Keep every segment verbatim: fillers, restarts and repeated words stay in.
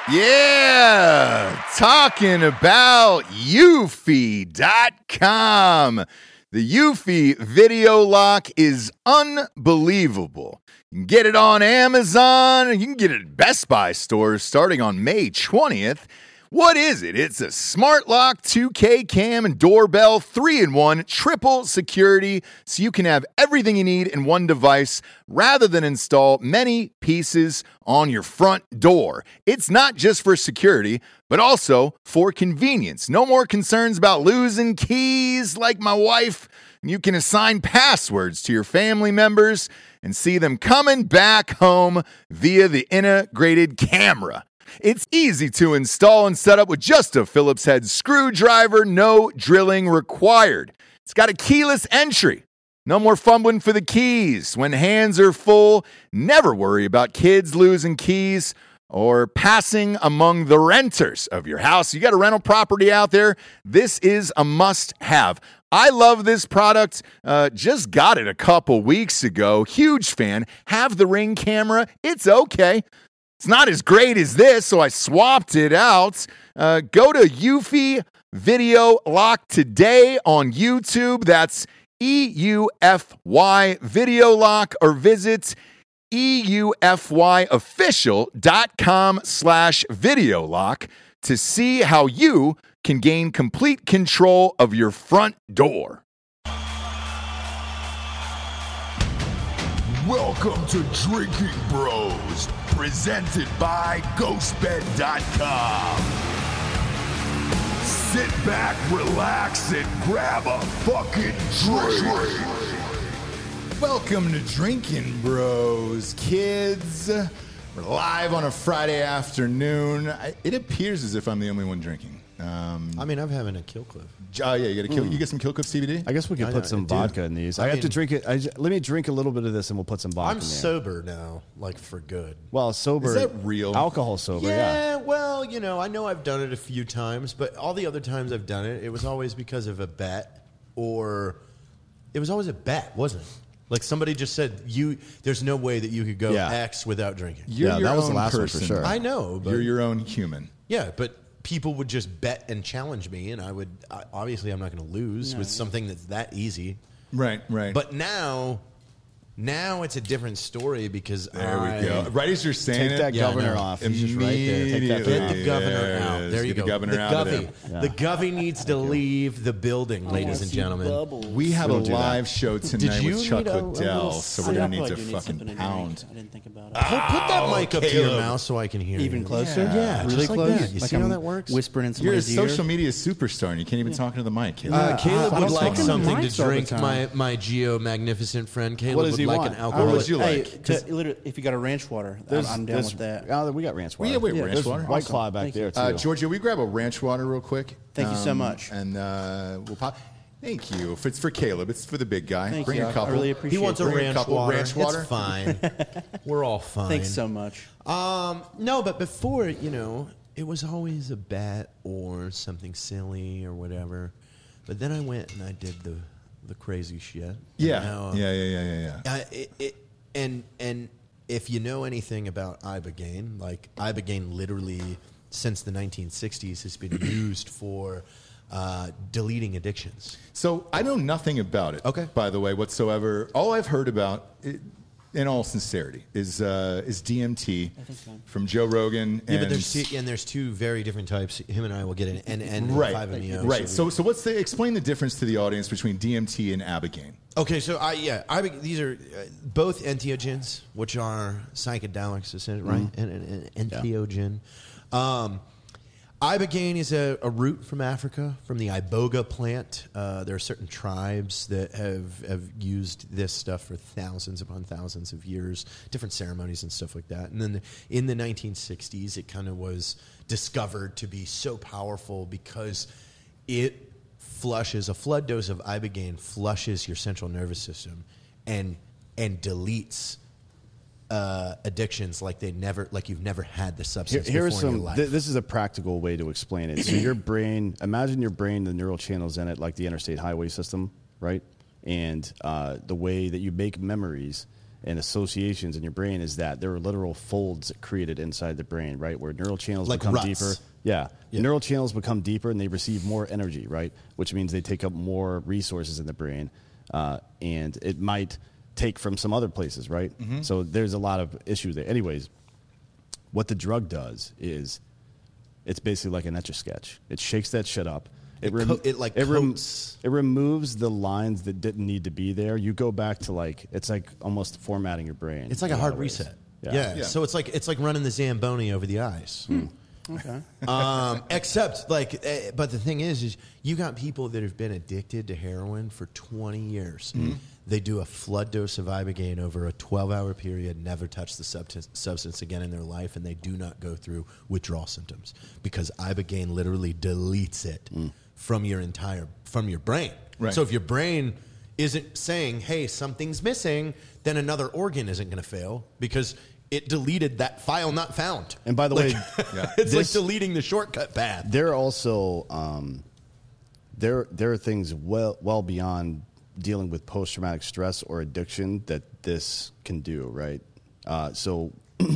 Yeah, talking about Eufy dot com. The Eufy video lock is unbelievable. You can get it on Amazon. You can get it at Best Buy stores starting on May twentieth. What is it? It's a smart lock, two K cam, and doorbell, three in one, triple security, so you can have everything you need in one device rather than install many pieces on your front door. It's not just for security, but also for convenience. No more concerns about losing keys like my wife. You can assign passwords to your family members and see them coming back home via the integrated camera. It's easy to install and set up with just a Phillips head screwdriver, no drilling required. It's got a keyless entry. No more fumbling for the keys. When hands are full, never worry about kids losing keys or passing among the renters of your house. You got a rental property out there, this is a must-have. I love this product. Uh, just got it a couple weeks ago. Huge fan. Have the Ring camera. It's okay. It's not as great as this, so I swapped it out. Uh, go to Eufy Video Lock today on YouTube. That's E U F Y Video Lock, or visit eufyofficial.com slash video lock to see how you can gain complete control of your front door. Welcome to Drinking Bros, presented by ghost bed dot com. Sit back, relax, and grab a fucking drink. Welcome to Drinking Bros, kids. We're live on a Friday afternoon. I, it appears as if I'm the only one drinking. Um, I mean, I'm having a Kill Cliff. Oh, yeah, you got a kill. Mm. You get some Kill Cliff C B D? I guess we could I put know, some dude. vodka in these. I, I have mean- to drink it. I just, let me drink a little bit of this, and we'll put some vodka I'm in there. sober now, like for good. Well, sober. Is that real? Alcohol sober, yeah. Yeah, well, you know, I know I've done it a few times, but all the other times I've done it, it was always because of a bet, or it was always a bet, wasn't it? Like somebody just said, "You, there's no way that you could go Yeah. X without drinking." You're Yeah, your that was own the last one for person. sure. I know, but You're your own human. yeah, but people would just bet and challenge me, and I would I, obviously I'm not going to lose No, with yeah. something that's that easy. Right, right. But now, now it's a different story because there I, we go. Right as you're saying Take it, that Yeah, governor no. off. He's just right there. Take that Get off. the governor Yes, out. There you get go. the governor the out of Govey. there. Yeah. The Govey needs to leave the building, ladies and gentlemen. We have We a don't do that. live show tonight you with Chuck need a- a Liddell, little so we're sip? going to I need to do need fucking something to drink. pound. I didn't think about it. Put, put that mic up to your Caleb. mouth so I can hear Even you. closer? Yeah, really just like close. that. You Like see how I'm that works? Whispering in You're a somebody's ear. social media superstar, and you can't even talk into the mic. Caleb. Uh, Caleb I would don't like talk into something to mics all the drink. time. My my Geo magnificent friend Caleb What does would he like want? an What alcoholic. would you Hey, like? to, literally, if you got a ranch water, I'm, There's- I'm down there's- with that. Oh, we got ranch water. Yeah, we have ranch There's water. White Awesome. Claw back Thank there, you. too. Uh, Georgia, we grab a ranch water real quick. Thank you so much. And uh, we'll pop. Thank you. If it's for Caleb, it's for the big guy. Thank Bring you. a I couple. really He appreciate wants a it. Bring a ranch couple water. ranch water. It's fine. We're all fine. Thanks so much. Um, no, but before, you know, it was always a bet or something silly or whatever. But then I went and I did the the crazy shit. And Yeah. now, yeah, yeah, yeah, yeah, yeah. Uh, it, it, and and if you know anything about ibogaine, like ibogaine, literally since the nineteen sixties has been used for uh, deleting addictions. So I know nothing about it. Okay. By the way, whatsoever. All I've heard about, it, in all sincerity, is uh, is D M T I think so. from Joe Rogan. Yeah, and but there's two, and there's two very different types. Him and I will get in, and and right, five M E O. right. So so what's the explain the difference to the audience between D M T and Abigaine? Okay, so I yeah, I these are uh, both entheogens, which are psychedelics, essentially, right? And, and, and entheogen. Um, ibogaine is a, a root from Africa, from the iboga plant. Uh, there are certain tribes that have have used this stuff for thousands upon thousands of years, different ceremonies and stuff like that. And then in the nineteen sixties, it kind of was discovered to be so powerful because it flushes a flood dose of ibogaine flushes your central nervous system and and deletes uh, addictions like they never like you've never had the Here, substance here before is in some. your life. Th- this is a practical way to explain it. So your brain, imagine your brain, the neural channels in it, like the interstate highway system, right? And uh, the way that you make memories and associations in your brain is that there are literal folds created inside the brain, right, where neural channels Like become ruts. deeper. Yeah. Yeah. Neural channels become deeper and they receive more energy, right, which means they take up more resources in the brain, uh, and it might take from some other places, right? Mm-hmm. So there's a lot of issues there. Anyways, what the drug does is it's basically like an Etch-a-Sketch. It shakes that shit up. It rem- co- it, like, rem- coats. it removes the lines that didn't need to be there. You go back to like it's like almost formatting your brain. It's like in a lot hard of ways. reset. Yeah. Yeah. Yeah. So it's like it's like running the Zamboni over the ice. Okay. um, except like, eh, but the thing is, is you got people that have been addicted to heroin for twenty years. They do a flood dose of Ibogaine over a twelve-hour period, never touch the substance, substance again in their life, and they do not go through withdrawal symptoms because Ibogaine literally deletes it from your entire from your brain. Right. So if your brain isn't saying, "Hey, something's missing," then another organ isn't going to fail because it deleted that file not found. And by the Like, way, Yeah. it's This- like deleting the shortcut path. there are also um, there there are things well well beyond dealing with post traumatic stress or addiction that this can do, right? Uh, so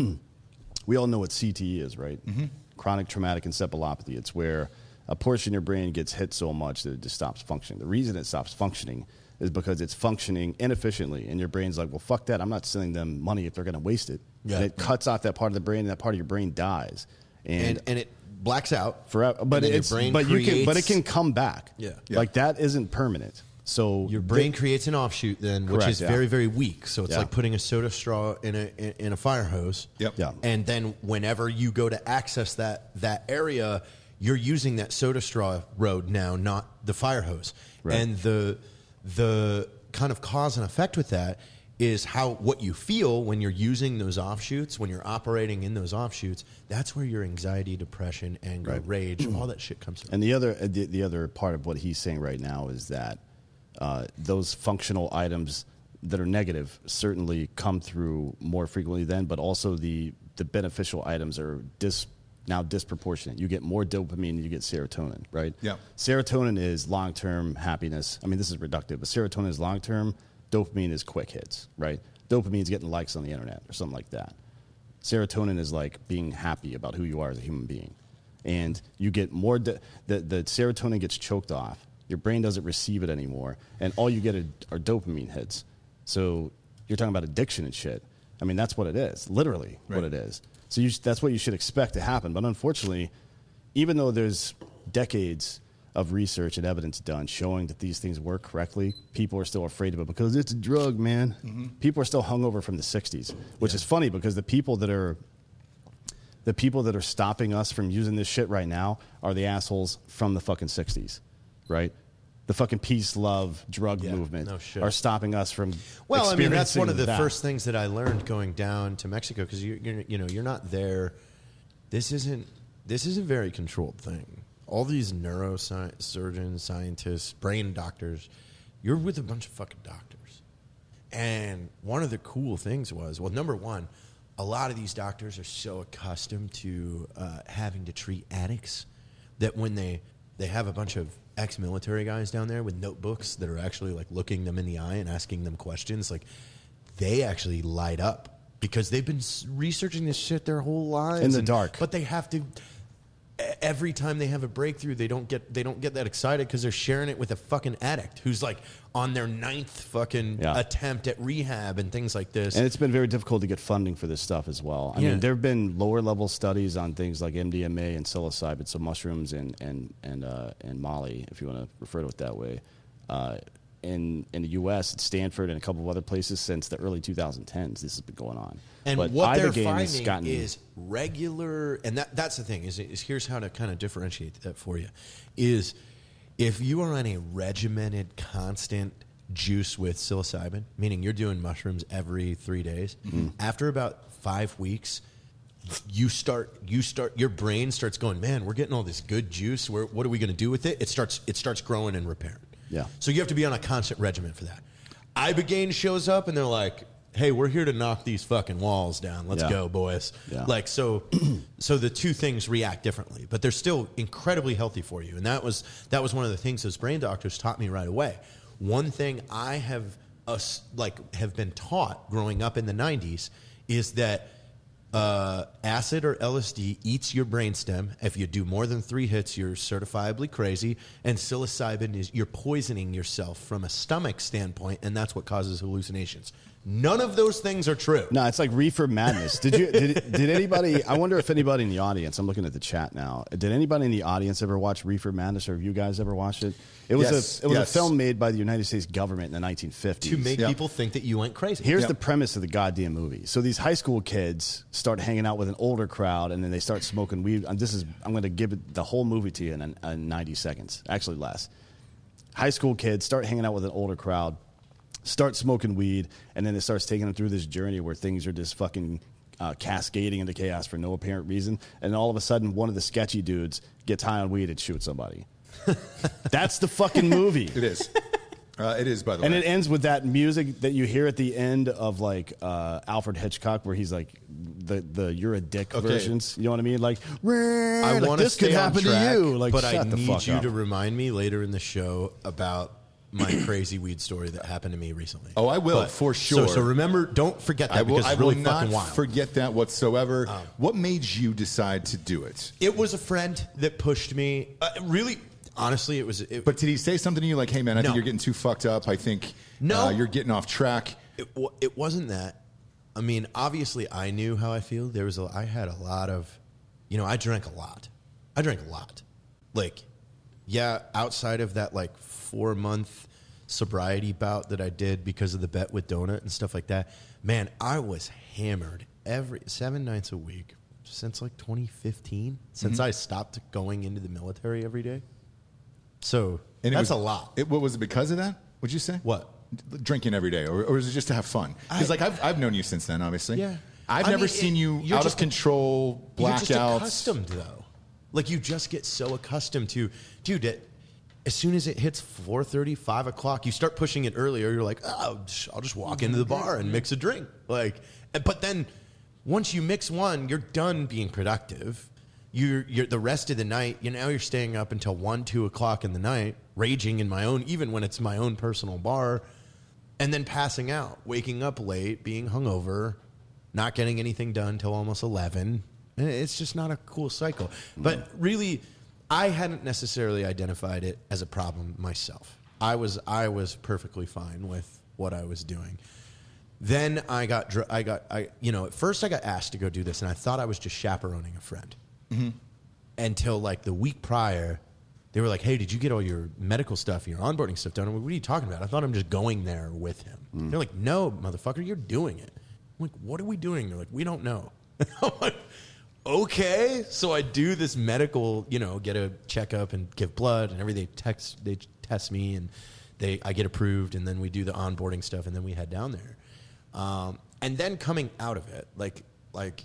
we all know what C T E is, right? Chronic traumatic encephalopathy. It's where a portion of your brain gets hit so much that it just stops functioning. The reason it stops functioning is because it's functioning inefficiently, and your brain's like, well, fuck that. I'm not sending them money if they're going to waste it. Yeah. And it cuts off that part of the brain, and that part of your brain dies. and and it blacks out forever. But and then your it's brain but you can but it creates- can come back. Yeah. Yeah. Like that isn't permanent. So Your brain creates an offshoot then, which Correct, is yeah. very, very weak. So it's Yeah. like putting a soda straw in a in, in a fire hose. Yep. Yeah. And then whenever you go to access that that area, you're using that soda straw road now, not the fire hose. Right. And the the kind of cause and effect with that is how what you feel when you're using those offshoots, when you're operating in those offshoots. That's where your anxiety, depression, anger, Right. rage, all that shit comes from. And the other uh, the, the other part of what he's saying right now is that uh, those functional items that are negative certainly come through more frequently then, but also the the beneficial items are dis, now disproportionate. You get more dopamine than you get serotonin, right? Yeah. Serotonin is long-term happiness. I mean, this is reductive, but serotonin is long-term. Dopamine is quick hits, right? Dopamine is getting likes on the internet or something like that. Serotonin is like being happy about who you are as a human being. And you get more, do- the, the serotonin gets choked off. Your brain doesn't receive it anymore. And all you get are, are dopamine hits. So you're talking about addiction and shit. I mean, that's what it is, literally what Right. it is. So you, sh- that's what you should expect to happen. But unfortunately, even though there's decades of research and evidence done showing that these things work correctly, people are still afraid of it because it's a drug, man. Mm-hmm. People are still hungover from the sixties, which is funny because the people that are the people that are stopping us from using this shit right now are the assholes from the fucking sixties, right? The fucking peace, love, drug Yeah, movement no shit. are stopping us from. Well, I mean, that's one of the experiencing that. first things that I learned going down to Mexico because you you're, you know you're not there. This isn't this is a very controlled thing. All these neurosurgeons, scientists, brain doctors, you're with a bunch of fucking doctors. And one of the cool things was, well, number one, a lot of these doctors are so accustomed to uh, having to treat addicts that when they they have a bunch of ex-military guys down there with notebooks that are actually like looking them in the eye and asking them questions, like they actually light up because they've been s- researching this shit their whole lives In the and- dark. But they have to. e- Every time they have a breakthrough, they don't get they don't get that excited because they're sharing it with a fucking addict who's like on their ninth fucking Yeah. attempt at rehab and things like this. And it's been very difficult to get funding for this stuff as well. I Yeah. mean, there have been lower level studies on things like M D M A and psilocybin, so mushrooms and and and uh, and Molly, if you want to refer to it that way. Uh, in in the U S, at Stanford and a couple of other places since the early twenty tens, this has been going on. And But what they're Ibogaine has finding gotten- is regular, and that, that's the thing, is, is here's how to kind of differentiate that for you, is if you are on a regimented, constant juice with psilocybin, meaning you're doing mushrooms every three days, Mm-hmm. after about five weeks, you start, you start, your brain starts going, man, we're getting all this good juice. Where, what are we going to do with it? It starts, it starts growing and repairing. Yeah. So you have to be on a constant regimen for that. Ibogaine shows up and they're like, hey, we're here to knock these fucking walls down. Let's Yeah. go, boys. Yeah. Like, so so the two things react differently, but they're still incredibly healthy for you. And that was that was one of the things those brain doctors taught me right away. One thing I have us like have been taught growing up in the nineties is that uh, acid or L S D eats your brainstem. If you do more than three hits, you're certifiably crazy. And psilocybin is you're poisoning yourself from a stomach standpoint, and that's what causes hallucinations. None of those things are true. No, it's like reefer madness. Did you? Did, did anybody? I wonder if anybody in the audience. I'm looking at the chat now. Did anybody in the audience ever watch Reefer Madness, or have you guys ever watched it? It was Yes, a it was yes. a film made by the United States government in the nineteen fifties To make Yeah. people think that you went crazy. Here's Yep. the premise of the goddamn movie. So these high school kids start hanging out with an older crowd, and then they start smoking weed. And this is I'm going to give it the whole movie to you in, in ninety seconds, actually less. High school kids start hanging out with an older crowd, start smoking weed, and then it starts taking them through this journey where things are just fucking uh, cascading into chaos for no apparent reason. And all of a sudden, one of the sketchy dudes gets high on weed and shoots somebody. That's the fucking movie. It is. Uh, it is, by the And way. it ends with that music that you hear at the end of like uh, Alfred Hitchcock, where he's like the the "You're a Dick" Okay. versions. You know what I mean? Like, I like, want to this could stay on happen track, to you. Like, but shut I the need fuck you up. to remind me later in the show about my crazy weed story that happened to me recently. Oh, I will, But- for So, sure. so remember, don't forget that I will, because I it's will really not fucking wild. forget that whatsoever. What made you decide to do it? It was a friend that pushed me. Uh, really, honestly, it was. It, But did he say something to you like, hey, man, I No. think you're getting too fucked up. I think No. uh, you're getting off track. It, wa- it wasn't that. I mean, obviously, I knew how I feel. There was a, I had a lot of, you know, I drank a lot. I drank a lot. Like, yeah, outside of that, like four month sobriety bout that I did because of the bet with Donut and stuff like that. Man, I was hammered every seven nights a week since like twenty fifteen. Since I stopped going into the military every day. So And it that's was- a lot. It, what was it because of that? Would you say What? Drinking every day, or, or is it just to have fun? Because I- like I've I've known you since then, obviously. Yeah. I've I never mean, seen it- you you're out just of control, You're just blackouts. accustomed, though. Like, you just get so accustomed to, dude, it, as soon as it hits four thirty, five o'clock, you start pushing it earlier. You're like, oh, I'll just walk into the bar and mix a drink. Like, but then once you mix one, you're done being productive. You're, you're the rest of the night, you know, you're staying up until one, two o'clock in the night, raging in my own, even when it's my own personal bar, and then passing out, waking up late, being hungover, not getting anything done till almost eleven. And it's just not a cool cycle. But really, I hadn't necessarily identified it as a problem myself. I was I was perfectly fine with what I was doing. Then I got dr- I got I you know at first I got asked to go do this, and I thought I was just chaperoning a friend. Until like the week prior, they were like, "Hey, did you get all your medical stuff, your onboarding stuff done?" I'm like, "What are you talking about? I thought I'm just going there with him." They're like, "No, motherfucker, you're doing it." I'm like, "What are we doing?" They're like, "We don't know." I'm like, okay, so I do this medical, you know, get a checkup and give blood and everything. They text, they test me, and they I get approved, and then we do the onboarding stuff, and then we head down there. Um, and then coming out of it, like like.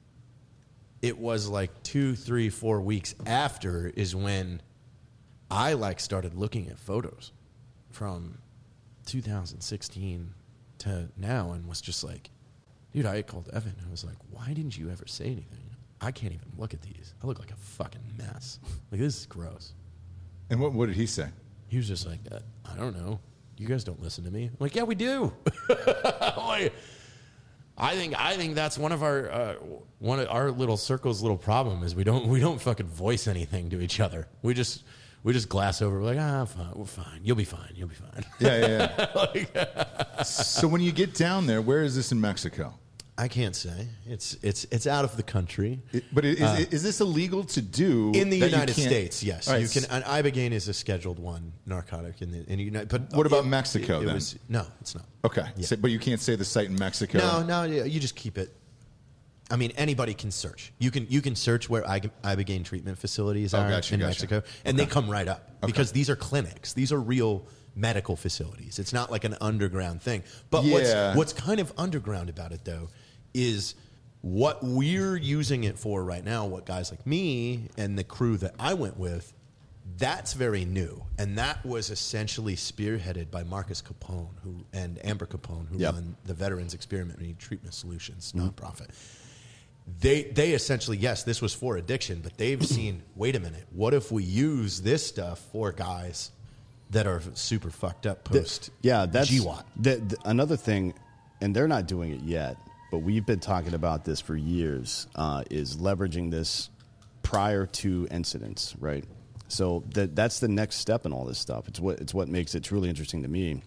It was like two, three, four weeks after is when I like started looking at photos from two thousand sixteen to now and was just like, dude, I called Evan and was like, why didn't you ever say anything? I can't even look at these. I look like a fucking mess. Like, this is gross. And what what did he say? He was just like, uh, I don't know. You guys don't listen to me. I'm like, yeah, we do. I'm like, I think I think that's one of our uh, one of our little circle's little problem is we don't we don't fucking voice anything to each other. We just we just glass over. We're like, ah, fine, we're fine. You'll be fine. You'll be fine. Yeah, yeah. yeah. So when you get down there, where is this in Mexico? I can't say. It's it's it's out of the country. It, but is, is this illegal to do In the that you United can't- States, yes, All right, you can. And Ibogaine is a Scheduled One narcotic in the in the United. But What about it- Mexico, It, it then? was, no, it's not. Okay, Yeah. so, but you can't say the site in Mexico. No, no, yeah, you just keep it. I mean, anybody can search. You can you can search where I- Ibogaine treatment facilities Oh, are gotcha, in gotcha. Mexico, and they come right up because these are clinics. These are real medical facilities. It's not like an underground thing. But Yeah. what's what's kind of underground about it, though, is what we're using it for right now. What guys like me and the crew that I went with. That's very new, and that was essentially spearheaded by Marcus Capone who, and Amber Capone, who Yep. run the Veterans Experiment Treatment Solutions nonprofit. They they essentially, yes, this was for addiction, but they've seen, wait a minute, what if we use this stuff for guys that are super fucked up post. Yeah, that's G WOT. the, the, another thing, and they're not doing it yet, but we've been talking about this for years, uh, is leveraging this prior to incidents, right? So that that's the next step in all this stuff. It's what it's what makes it truly interesting to me.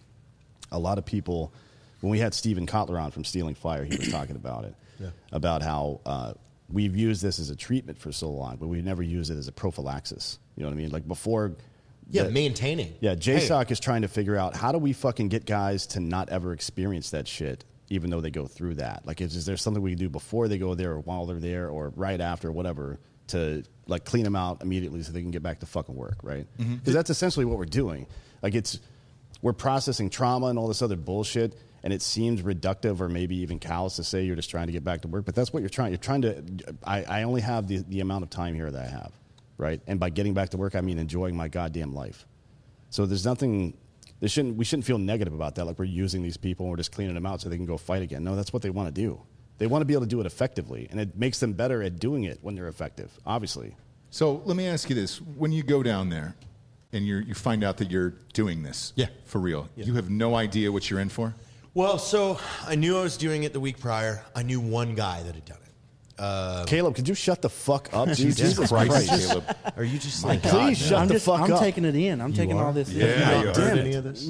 A lot of people, when we had Steven Kotler on from Stealing Fire, he was talking about it, Yeah. about how uh, we've used this as a treatment for so long, but we've never used it as a prophylaxis. You know what I mean? Like before... Yeah, the- maintaining. Yeah, J S O C Hey, is trying to figure out how do we fucking get guys to not ever experience that shit, even though they go through that. Like, is, is there something we can do before they go there, or while they're there, or right after, whatever, to like clean them out immediately so they can get back to fucking work, right? Because that's essentially what we're doing. Like, it's we're processing trauma and all this other bullshit, and it seems reductive or maybe even callous to say you're just trying to get back to work, but that's what you're trying. You're trying to. I, I only have the the amount of time here that I have. Right, and by getting back to work, I mean enjoying my goddamn life. So there's nothing. There shouldn't. We shouldn't feel negative about that. Like we're using these people and we're just cleaning them out so they can go fight again. No, that's what they want to do. They want to be able to do it effectively, and it makes them better at doing it when they're effective. Obviously. So let me ask you this: when you go down there and you you find out that you're doing this, Yeah. for real, you have no idea what you're in for. Well, so I knew I was doing it the week prior. I knew one guy that had done it. Caleb, could you shut the fuck up, dude? Jesus Jesus Christ, Christ. Caleb. Are you just My like, God, Please man. shut I'm the just, fuck I'm up. taking it in. I'm taking are? all this. Yeah, stuff. you are. heard Damn any it. of this?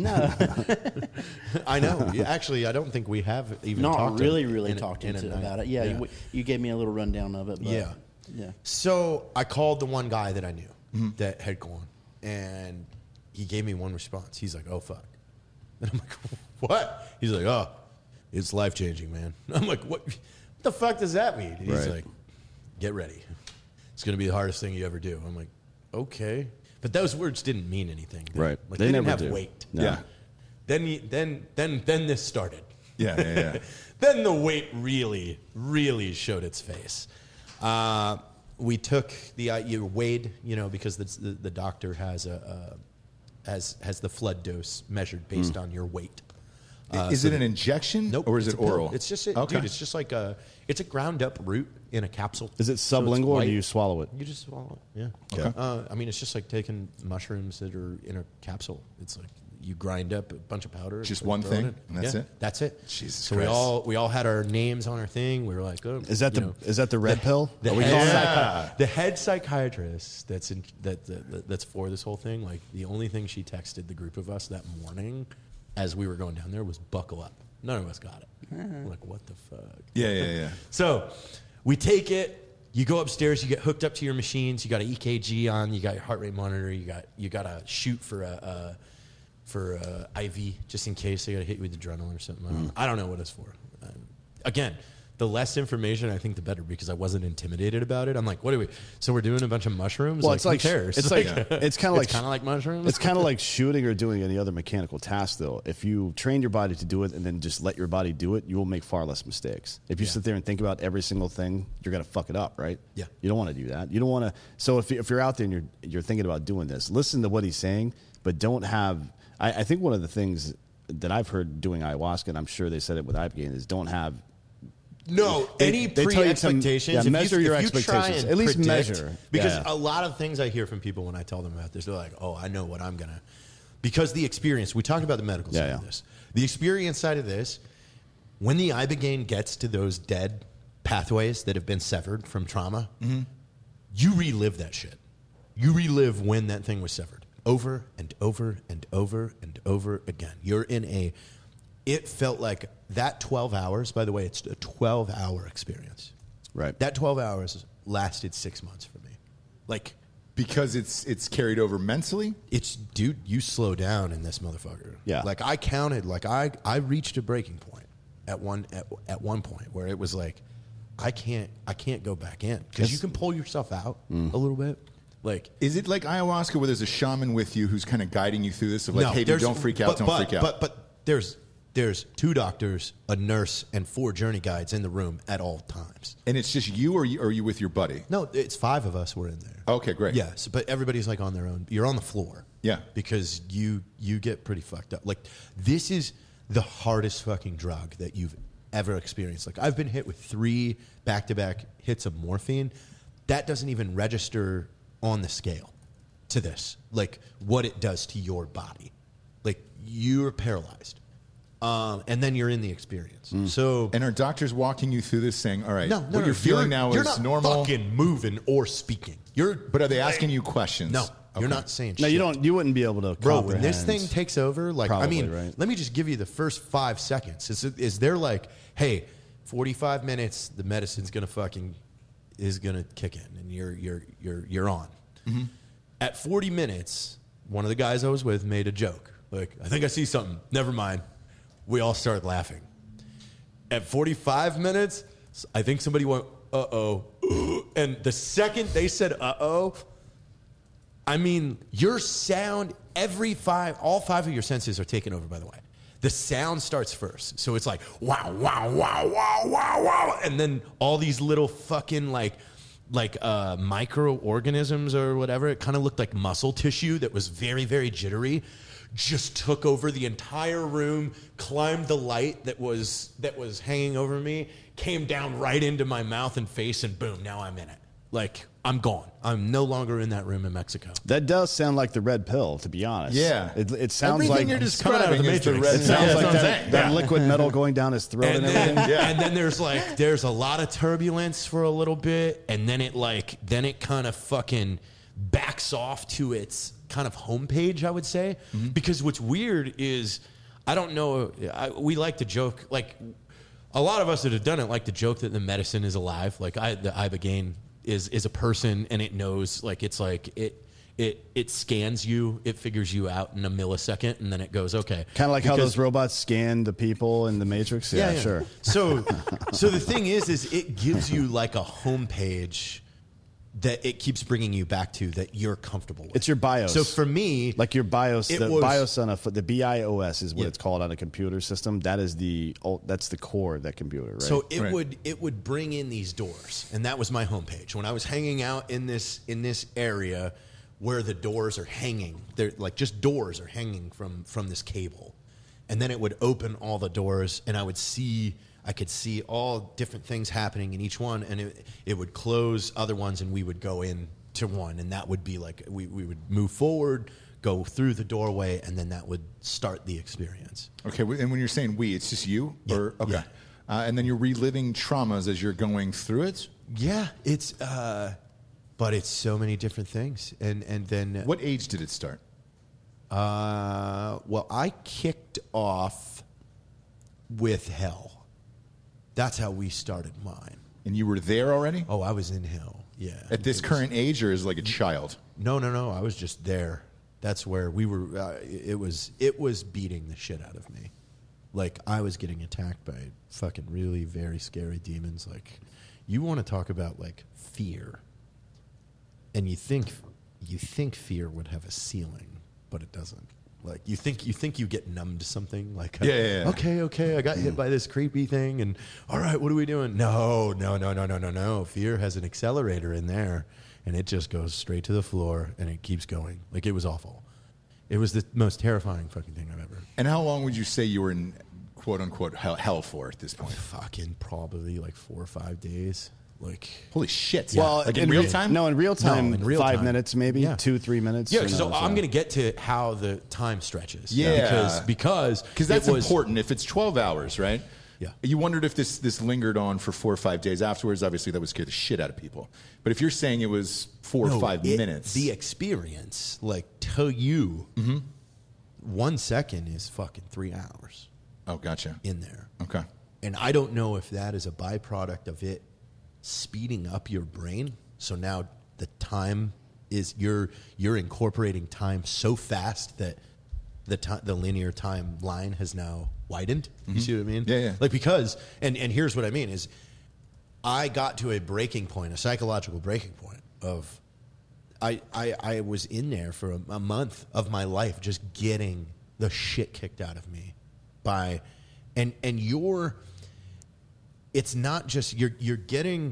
No, I know. Yeah, actually, I don't think we have even not talked really, in- really in a- talked in a into night. about it. Yeah, You, you gave me a little rundown of it. But Yeah. yeah. So I called the one guy that I knew that had gone, and he gave me one response. He's like, "Oh fuck," and I'm like, "What?" He's like, "Oh, it's life changing, man." I'm like, "What? What the fuck does that mean?" He's Right. like, "Get ready. It's gonna be the hardest thing you ever do." I'm like, "Okay," but those words didn't mean anything. They- Right. Like They they, didn't never have do. weight. No. Yeah. Then, you, then, then, then this started. Yeah, yeah, yeah. Then the weight really, really showed its face. Uh, we took the uh, you weighed, you know, because the, the the doctor has a uh, has has the flood dose measured based on your weight. Uh, is so it an injection Nope, or is it's it a pill. oral? It's just, it, okay. dude. It's just like a, it's a ground up root in a capsule. Is it So it's sublingual or white. do you swallow it? You just swallow it. Yeah. Okay. Uh, I mean, it's just like taking mushrooms that are in a capsule. It's like you grind up a bunch of powder. and Just put- one throw it thing, in. and that's Yeah, it? That's it. Jesus so Christ. we all we all had our names on our thing. We were like, oh, Is that you the know, is that the red pill? the Are we head, calling it? psychi- the head psychiatrist that's in, that, that that's for this whole thing. Like the only thing she texted the group of us that morning, as we were going down there, was buckle up. None of us got it. We're like, what the fuck? Yeah, yeah, yeah. So we take it. You go upstairs. You get hooked up to your machines. You got an E K G on. You got your heart rate monitor. You got you got to shoot for a. a for a I V just in case they got to hit you with adrenaline or something. I don't, know. I don't know what it's for. Um, again, the less information, I think, the better because I wasn't intimidated about it. I'm like, what are we? So we're doing a bunch of mushrooms. Well, like, it's like who cares? it's like it's kind of like it's kind of like mushrooms. It's kind of like shooting or doing any other mechanical task, though. If you train your body to do it and then just let your body do it, you will make far less mistakes. If you Yeah. sit there and think about every single thing, you're going to fuck it up, right? Yeah. You don't want to do that. You don't want to. So if, you- if you're out there and you're, you're thinking about doing this, listen to what he's saying, but don't have. I, I think one of the things that I've heard doing ayahuasca, and I'm sure they said it with Ibogaine, is don't have. No, They- any they tell you to- pre-expectations. yeah, if you- measure your if you try expectations. and At least predict- measure. Because Yeah. a lot of things I hear from people when I tell them about this, they're like, "Oh, I know what I'm gonna." Because the experience. We talked about the medical Yeah, side yeah. of this. The experience side of this. When the Ibogaine gets to those dead pathways that have been severed from trauma, you relive that shit. You relive when that thing was severed over and over and over and over again. You're in a. It felt like that twelve hours. By the way, it's a twelve-hour experience. Right. That twelve hours lasted six months for me. Like Because it's it's carried over mentally. it's, dude, you slow down in this motherfucker. Yeah. Like I counted. Like I I reached a breaking point at one at, at one point where it was like I can't I can't go back in because you can pull yourself out a little bit. Like Is it like ayahuasca where there's a shaman with you who's kind of guiding you through this of like, no, hey, dude, there's- don't freak out, but, don't but, freak out. But but there's there's two doctors, a nurse, and four journey guides in the room at all times. and it's just you or, you or are you with your buddy? No, it's five of us were in there. Okay, great. Yes, but everybody's like on their own. You're on the floor. Yeah. Because you you get pretty fucked up. Like this is the hardest fucking drug that you've ever experienced. Like I've been hit with three back to back hits of morphine. That doesn't even register on the scale. to this, like what it does to your body. Like you're paralyzed, um, and then you're in the experience. So, And are doctors walking you through this saying, all right, no, no, what no, you're feeling now you're is not normal? fucking moving or speaking. You're, But are they asking you questions? no, Okay. you're not saying. No, shit. you don't. You wouldn't be able to. Bro, when this comprehend. thing takes over, like, I Probably, mean, right. let me just give you the first five seconds. Is, is they're like, hey, forty-five minutes, the medicine's gonna fucking is gonna kick in, and you're you're you're you're on. Mm-hmm. At forty minutes, one of the guys I was with made a joke, like, I think I see something. Never mind. We all start laughing. At forty-five minutes, I think somebody went, uh oh, and the second they said, uh oh. I mean, your sound, every five, all five of your senses are taken over, by the way. The sound starts first. So it's like, wow, wow, wow, wow, wow, wow. And then all these little fucking like, like uh, microorganisms or whatever, it kind of looked like muscle tissue that was very, very jittery, just took over the entire room, climbed the light that was, that was hanging over me, came down right into my mouth and face, and boom, now I'm in it. Like, I'm gone. I'm no longer in that room in Mexico. That does sound like the red pill, to be honest. Yeah. it, it sounds Everything like you're It's coming out of describing the is the Matrix. red It sounds Yeah, like that's what I'm that, saying. that Yeah. liquid metal going down his throat and, And then, everything. and then there's like there's a lot of turbulence for a little bit, and then it like then it kind of fucking backs off to its kind of homepage, I would say. Mm-hmm. Because what's weird is I don't know. I, we like to joke, like a lot of us that have done it like to joke that the medicine is alive. Like I, the ibogaine is is a person, and it knows, like it's like it. It, it scans you, it figures you out in a millisecond, and then it goes, okay. Kind of like how Because- those robots scan the people in the Matrix. Yeah, sure. So, so the thing is, is it gives you like a homepage that it keeps bringing you back to that you're comfortable with. It's your BIOS. So for me, Like your BIOS, It the was- BIOS on a fo- the BIOS is what Yeah. it's called on a computer system. That is the ul- that's the core of that computer, right? so it Right. would it would bring in these doors, and that was my homepage when I was hanging out in this in this area where the doors are hanging. They're like just doors are hanging from from this cable, and then it would open all the doors, and I would see. I could see all different things happening in each one, and it, it would close other ones, and we would go in to one, and that would be like we, we would move forward, go through the doorway, and then that would start the experience. Okay, and when you're saying we, it's just you? Yeah, Or Okay. yeah. Uh, and then you're reliving traumas as you're going through it? Yeah, it's uh, but it's so many different things, and and then What age did it start? Uh, well, I kicked off with hell. That's how we started mine. And you were there already? Oh, I was in hell. Yeah. At this It was- current age, or as like a child? No, no, no. I was just there. That's where we were. Uh, it was. It was beating the shit out of me. Like I was getting attacked by fucking really very scary demons. Like, you want to talk about like fear, and you think you think fear would have a ceiling, but it doesn't. Like you think you think you get numb to something. Like Yeah, yeah, yeah. okay, okay, I got hit by this creepy thing, and all right, what are we doing? No, no, no, no, no, no, no. Fear has an accelerator in there, and it just goes straight to the floor, and it keeps going. Like it was awful. It was the most terrifying fucking thing I've ever. And how long would you say you were in quote unquote hell, hell for at this point? Fucking probably like four or five days. Like Holy shit. well, like in, real re- time? No, in real time, No, in real five time. minutes, maybe Yeah. two, three minutes. yeah, who so knows, I'm yeah. going to get to how the time stretches. Yeah. because because Because that's it was, important. If it's twelve hours, right? Yeah. You wondered if this, this lingered on for four or five days afterwards. Obviously, that would scare the shit out of people. But if you're saying it was four or No, five it- minutes. The experience, like to you, Mm-hmm. one second is fucking three hours oh, gotcha. in there. Okay. And I don't know if that is a byproduct of it speeding up your brain. So now the time is you're you're incorporating time so fast that the ti- the linear timeline has now widened. You see what I mean? Yeah, yeah. Like because and and here's what I mean is I got to a breaking point, a psychological breaking point of I I, I was in there for a, a month of my life just getting the shit kicked out of me by and and you're it's not just you're you're getting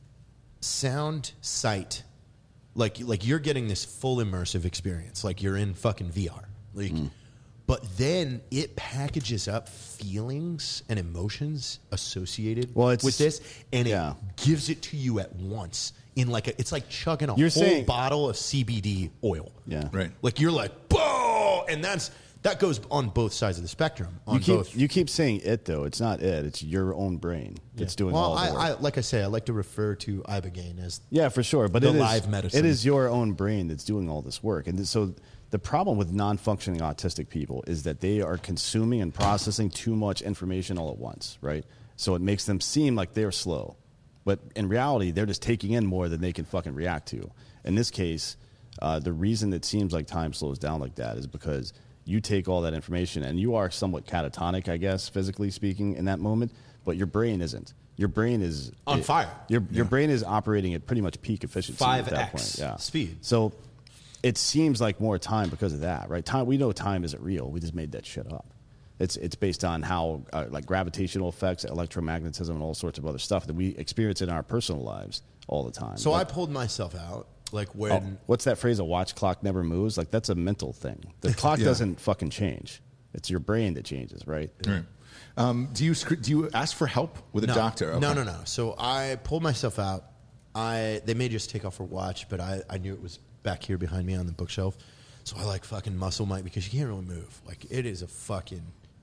sound, sight, like like you're getting this full immersive experience, like you're in fucking V R, like. But then it packages up feelings and emotions associated Well, it's- with this, and yeah. it gives it to you at once in like a, it's like chugging a You're whole saying- bottle of C B D oil. Yeah. Right. Like you're like, whoa, and that's that goes on both sides of the spectrum. On You keep both. you keep saying it though. It's not it. It's your own brain that's doing well, all the I, work. I like I say, I like to refer to ibogaine as Yeah, for sure. But the it is, live medicine. It is your own brain that's doing all this work. And so the problem with non-functioning autistic people is that they are consuming and processing too much information all at once, right? So it makes them seem like they're slow. But in reality, they're just taking in more than they can fucking react to. In this case, uh, the reason it seems like time slows down like that is because you take all that information and you are somewhat catatonic, I guess, physically speaking, in that moment, but your brain isn't. Your brain is On it- fire. Your your brain is operating at pretty much peak efficiency at that five X point. Yeah. speed. So it seems like more time because of that, right? Time we know time isn't real. We just made that shit up. It's it's based on how uh, like gravitational effects, electromagnetism, and all sorts of other stuff that we experience in our personal lives all the time. So Like, I pulled myself out, like when oh, what's that phrase? A watch clock never moves. Like that's a mental thing. The clock Yeah. doesn't fucking change. It's your brain that changes, right? Right. Um, do you sc- do you ask for help with a no, doctor? No, Okay. no, no. So I pulled myself out. I they may just take off her watch, but I, I knew it was back here behind me on the bookshelf. So I like fucking muscle mic because you can't really move. Like it is a fucking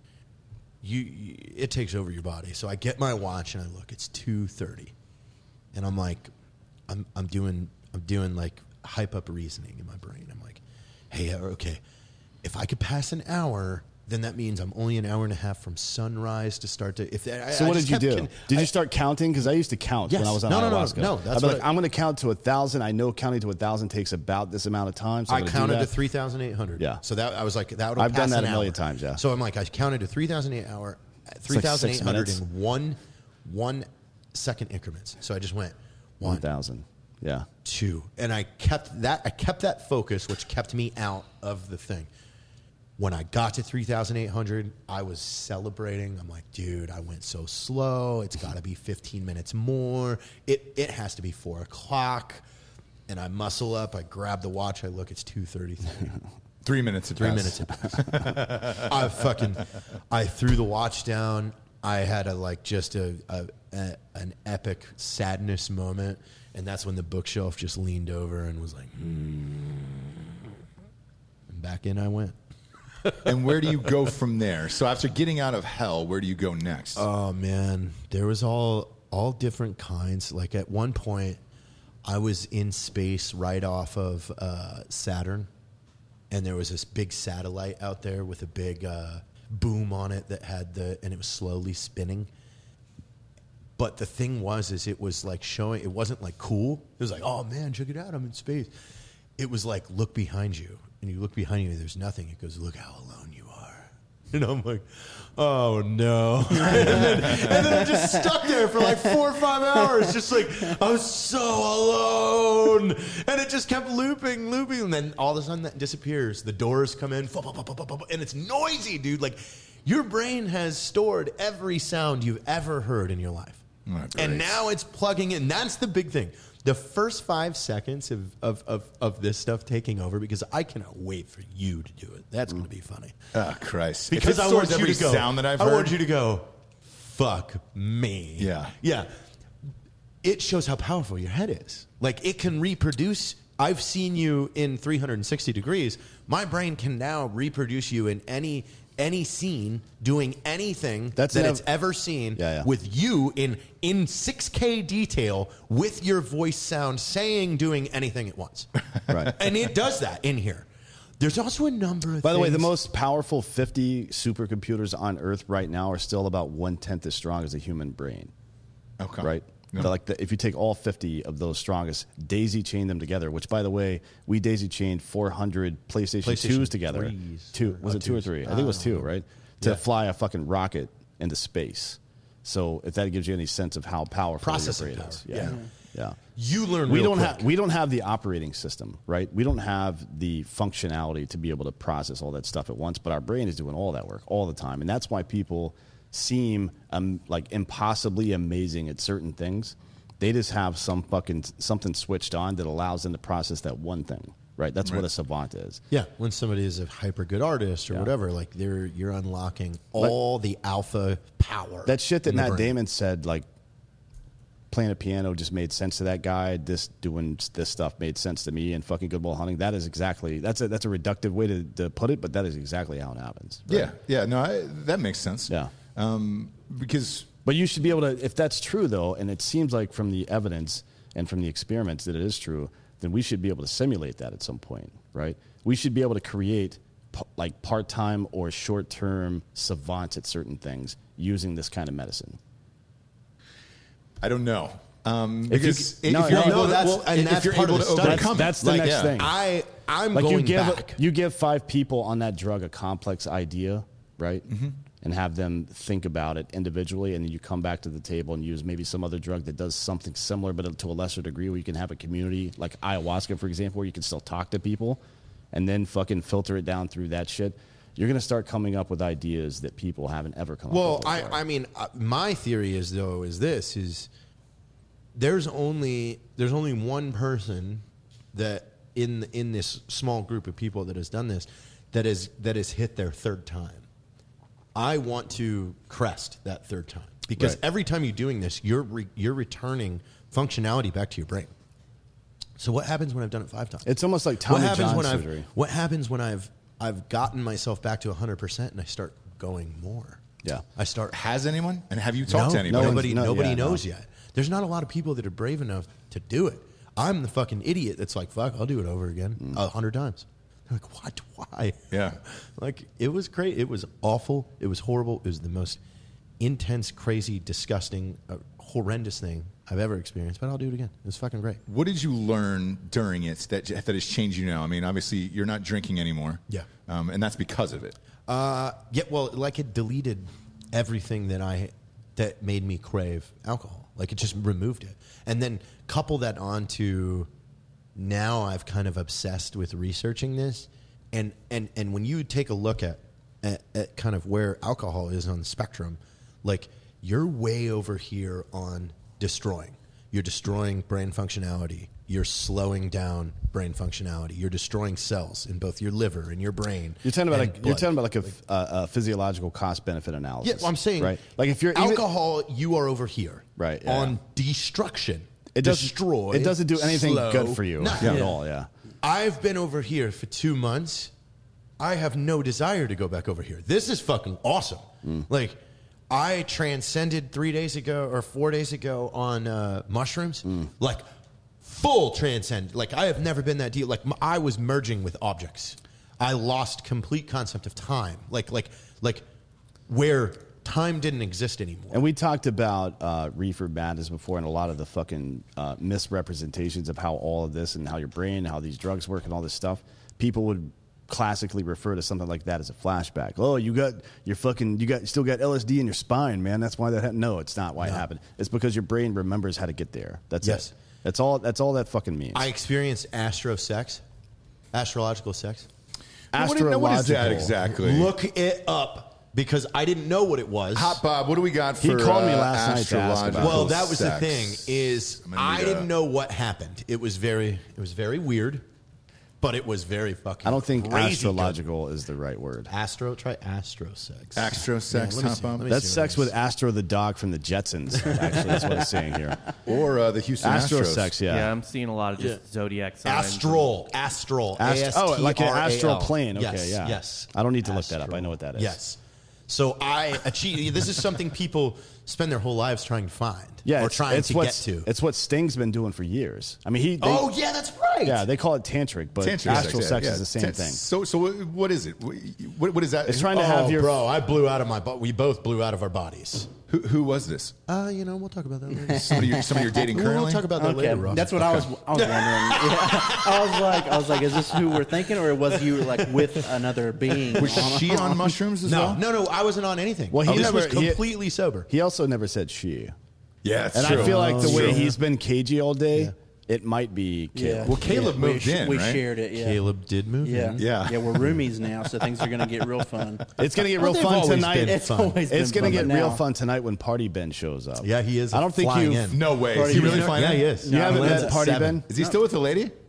you, you it takes over your body. So I get my watch and I look, it's two thirty. And I'm like I'm I'm doing I'm doing like hype up reasoning in my brain. I'm like, hey, okay, if I could pass an hour, then that means I'm only an hour and a half from sunrise to start to. If that, So I, what I did just you kept do? con- Did I- you start counting? Because I used to count Yes. when I was on No, no, no, ayahuasca. no, that's I'd be what like, I- I'm going to count to a thousand. I know counting to a thousand takes about this amount of time. So I'm I gonna do counted that. to three thousand eight hundred. Yeah. So that I was like, that would I've done pass that an a million hour. times, yeah. So I'm like, I counted to three thousand eight hour, three like thousand six eight hundred minutes. in one, one second increments. So I just went one one, thousand. Yeah. two, and I kept that. I kept that focus, which kept me out of the thing. When I got to three thousand eight hundred, I was celebrating. I'm like, dude, I went so slow. It's got to be fifteen minutes more. It it has to be four o'clock. And I muscle up. I grab the watch. I look. It's two thirty-three. Three minutes. At Three best. minutes. It passed. I fucking. I threw the watch down. I had a like just a, a, a an epic sadness moment, and that's when the bookshelf just leaned over and was like, hmm. And back in I went. And where do you go from there? So after getting out of hell, where do you go next? Oh man, there was all all different kinds. Like at one point, I was in space right off of uh, Saturn, and there was this big satellite out there with a big uh, boom on it that had the, and it was slowly spinning. But the thing was, is it was like showing. It wasn't like cool. It was like, oh man, check it out, I'm in space. It was like, look behind you, and you look behind you, and there's nothing. It goes, look how alone you are. And I'm like, oh no. and, then, and then I'm just stuck there for like four or five hours, just like, I'm so alone. And it just kept looping, looping. And then all of a sudden that disappears. The doors come in, and it's noisy, dude. Like, your brain has stored every sound you've ever heard in your life. Right, and right. now it's plugging in. That's the big thing. The first five seconds of, of, of, of this stuff taking over, because I cannot wait for you to do it. That's going to be funny. Oh, Christ. Because If it I want stores you every to go. sound that I've I heard. want you to go. Fuck me. Yeah. Yeah. It shows how powerful your head is. Like it can reproduce. I've seen you in three hundred sixty degrees. My brain can now reproduce you in any any scene doing anything That's that nev- it's ever seen Yeah, yeah. with you in in six K detail with your voice sound saying doing anything at once. Right. And it does that in here. There's also a number of By the way, the things- most powerful fifty supercomputers on Earth right now are still about one tenth as strong as a human brain. Okay. Right? Yeah. They're Like the, if you take all fifty of those strongest, daisy chain them together. Which, by the way, we daisy chained four hundred PlayStation, PlayStation twos together. threes Two or- was oh, it two or twos. three? I I think it was don't two, know. right? To Yeah. fly a fucking rocket into space. So if that gives you any sense of how powerful Processing your brain power. is, Yeah. yeah, yeah. You learn We real don't quick. have we don't have the operating system, right? We don't have the functionality to be able to process all that stuff at once, but our brain is doing all that work all the time, and that's why people seem um, like impossibly amazing at certain things. They just have some fucking something switched on that allows them to process that one thing, right? That's what Right. a savant is. Yeah, when somebody is a hyper good artist or Yeah. whatever, like they're you're unlocking all the alpha power. That shit that in the Matt brain. Damon said, like playing a piano just made sense to that guy. This doing this stuff made sense to me. And fucking Good Will Hunting. That is exactly that's a that's a reductive way to, to put it, but that is exactly how it happens. Right? Yeah, yeah, no, I, that makes sense. Yeah. Um, because But you should be able to, if that's true though, and it seems like from the evidence and from the experiments that it is true, then we should be able to simulate that at some point, right? We should be able to create p- like part-time or short-term savants at certain things using this kind of medicine. I don't know. Um, If you because c- if, no, you're no, able no, to, that's- well, and if that's you're part able of to the study. overcome That's it, the like, next yeah. thing. I I'm Like going you give back. you give five people on that drug a complex idea, right? Mm-hmm. And have them think about it individually, and then you come back to the table and use maybe some other drug that does something similar, but to a lesser degree, where you can have a community like ayahuasca, for example, where you can still talk to people, and then fucking filter it down through that shit. You're gonna start coming up with ideas that people haven't ever come Well, up with. I, before. I mean, uh, my theory is though is this is there's only there's only one person that in in this small group of people that has done this that is that has hit their third time. I want to crest that third time because Right. every time you're doing this, you're re, you're returning functionality back to your brain. So what happens when I've done it five times? It's almost like Tommy what happens John when surgery. I've what happens when I've I've gotten myself back to one hundred percent and I start going more. Yeah. I start Has anyone? And have you talked no, to anybody? no nobody No, nobody yeah, knows no. yet. There's not a lot of people that are brave enough to do it. I'm the fucking idiot that's like, fuck, I'll do it over again a hundred times. They're like, what? Why? Yeah. Like, it was great. It was awful. It was horrible. It was the most intense, crazy, disgusting, uh, horrendous thing I've ever experienced. But I'll do it again. It was fucking great. What did you learn during it that that has changed you now? I mean, obviously, you're not drinking anymore. Yeah. Um, and that's because of it. Uh, yeah, well, like it deleted everything that I that made me crave alcohol. Like it just removed it, and then couple that on to now I've kind of obsessed with researching this, and and and when you take a look at at, at kind of where alcohol is on the spectrum, like you're way over here on destroying. You're destroying brain functionality. You're slowing down brain functionality. You're destroying cells in both your liver and your brain. You're talking about and like you're blood. talking about like a, f- a, a physiological cost benefit analysis. Yeah, well, I'm saying, right. Like if you're even- alcohol, you are over here, Right, yeah. on destruction. it doesn't destroy. It doesn't do anything slow. good for you No. at Yeah. all. Yeah. I've been over here for two months. I have no desire to go back over here. This is fucking awesome. Mm. Like, I transcended three days ago or four days ago on uh, mushrooms. Mm. Like, full transcend. Like, I have never been that deep. Like, m- I was merging with objects. I lost complete concept of time. Like, like, like, where time didn't exist anymore. And we talked about uh, reefer madness before, and a lot of the fucking uh, misrepresentations of how all of this and how your brain, how these drugs work, and all this stuff. People would classically refer to something like that as a flashback. Oh, you got your fucking, you got, you still got L S D in your spine, man. That's why that happened. No, it's not why it No. happened. It's because your brain remembers how to get there. That's Yes. it. That's all. That's all that fucking means. I experienced astro sex, astrological sex. What is- now, what is that Astrological. exactly? Look it up because I didn't know what it was. Hot Bob, what do we got He for called me uh, last night to ask about astrological it. well, that was sex? the thing is I'm gonna I need didn't a- know what happened. It was very it was very weird, but it was very fucking I don't think crazy astrological is the right word. good. Astro try astro sex. Astro sex, let me Hot see, Bob? let me That's see sex what it with Astro the dog from the Jetsons. Actually, that's what it's saying here. Or uh, the Houston Astro Astros. sex, yeah. Yeah, I'm seeing a lot of just zodiac signs. Astral, astral, Ast- oh, like an astral plane. Okay, yes, yeah. Yes. I don't need to look that up. Astral. I know what that is. Yes. So I achieve. This is something people spend their whole lives trying to find. Yeah, or it's, trying it's to get what's- to. It's what Sting's been doing for years. I mean, he. They, oh yeah, that's right. yeah, they call it tantric, but Tantric astral yeah, sex yeah. is the same Tan- thing. So, so what- what is it? What, what is that? It's trying to oh, have your. bro, I blew out of my. Bo- we both blew out of our bodies. Who, who was this? Uh, you know, we'll talk about that later. Somebody you're, somebody you're dating we'll currently? talk about that Okay, later, Ross. that's what I was. I was wondering. Yeah. I was like, I was like, is this who we're thinking, or was you like with another being? Was she on mushrooms as no, well? no, no. I wasn't on anything. Well, he this never- was he- completely sober. He also never said she, Yeah, that's and true. I feel like the Oh, way true. he's been cagey all day, it might be Yeah. Caleb. Well, Caleb Yeah, moved we, in, We right? shared it. Yeah. Caleb did move Yeah. in. Yeah. Yeah. We're roomies now, so things are gonna get real fun. It's gonna get Well, real they've fun always tonight. been It's fun. always It's been gonna fun, get but real now- fun tonight when Party Ben shows up. Yeah, he is I don't think flying you. in. No way. Is Party he really Ben. flying Yeah, in? he is. You haven't Lands met at Party seven. Ben? Is he still with the lady?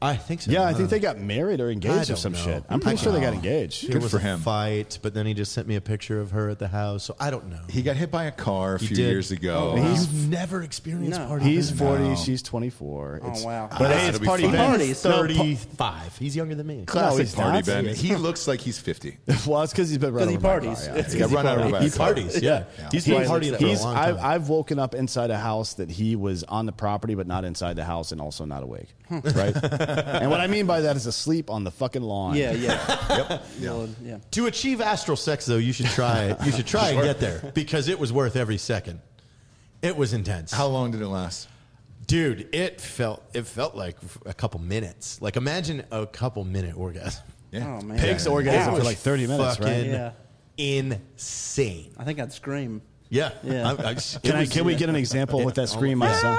I think so. Yeah, I Uh, think they got married or I engaged or don't some know. shit. I'm I pretty sure they don't got know. engaged. There Good was for a him. fight, but then he just sent me a picture of her at the house. So I don't know. He got hit by a car a He few did. years ago. Oh, You've never experienced No. party. He's Ben? forty, No. she's twenty-four. Oh, It's- wow. But Ah, hey, it's it'll be party fun. Ben. Parties. No, thirty-five. He's younger than me. Classic No, he's party not. Ben. He looks like he's fifty. Well, it's because he's been running he over by a parties. car, yeah. It's He got run over by a He car. parties, yeah. He's He- been partying for a He's, long time. I've, I've woken up inside a house that he was on the property, but not inside the house, and also not awake. Right? And what I mean by that is asleep on the fucking lawn. Yeah, yeah. Yep. Yeah. To achieve astral sex, though, you should try it. You should try and get there because it was worth every second. It was intense. How long did it last? Dude, it felt it felt like a couple minutes. Like imagine a couple minute orgasm. Yeah. Oh, man. Pig's Yeah. orgasm Ouch. for like thirty minutes, right? Fucking Yeah. insane. I think I'd scream. Yeah. Yeah. I, I, Can, I, can we get an example of what that scream might sound?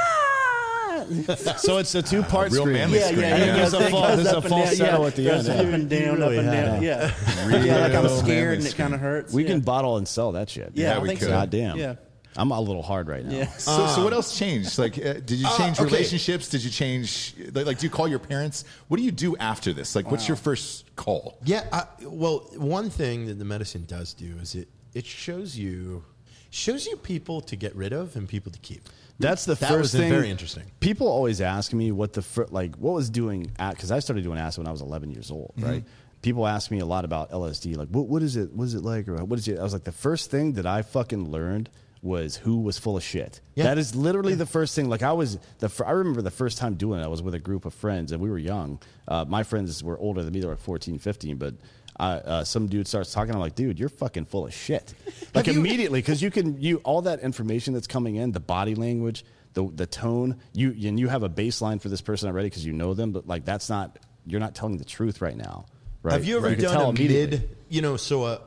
So it's a two-part real scream. manly Yeah, scream. yeah, Yeah. yeah. There's a It fall- goes there's a up and down, falsetto yeah. at the Goes end. Up and down, really up and had down. it. Yeah. Real Yeah, like I'm manly scared and it scream. kind of hurts. We yeah. can bottle and sell that shit. Yeah, Yeah, I we think could. so. God damn. Yeah. I'm a little hard right now. Yeah. So, so what else changed? Like, uh, did you change Uh, okay. relationships? Did you change? Like, like, do you call your parents? What do you do after this? Like, what's your first call? Yeah. I, well, one thing that the medicine does do is it it shows you shows you people to get rid of and people to keep. That's the That first was thing. very interesting. People always ask me what the fir- like what was doing at because I started doing acid when I was eleven years old, Mm-hmm. right? People ask me a lot about L S D, like what what is it? What is it like? Or what is it? I was like, the first thing that I fucking learned was who was full of shit. Yeah. That is literally the first thing. Like I was the fir- I remember the first time doing it. I was with a group of friends and we were young. Uh, my friends were older than me; they were like fourteen, fifteen, but. Uh, uh, some dude starts talking. I'm like, dude, you're fucking full of shit. Like you- immediately, because you can you all that information that's coming in, the body language, the the tone, you and you have a baseline for this person already because you know them. But like that's not you're not telling the truth right now. Right? Have you ever can done tell a immediately. mid? You know, so a,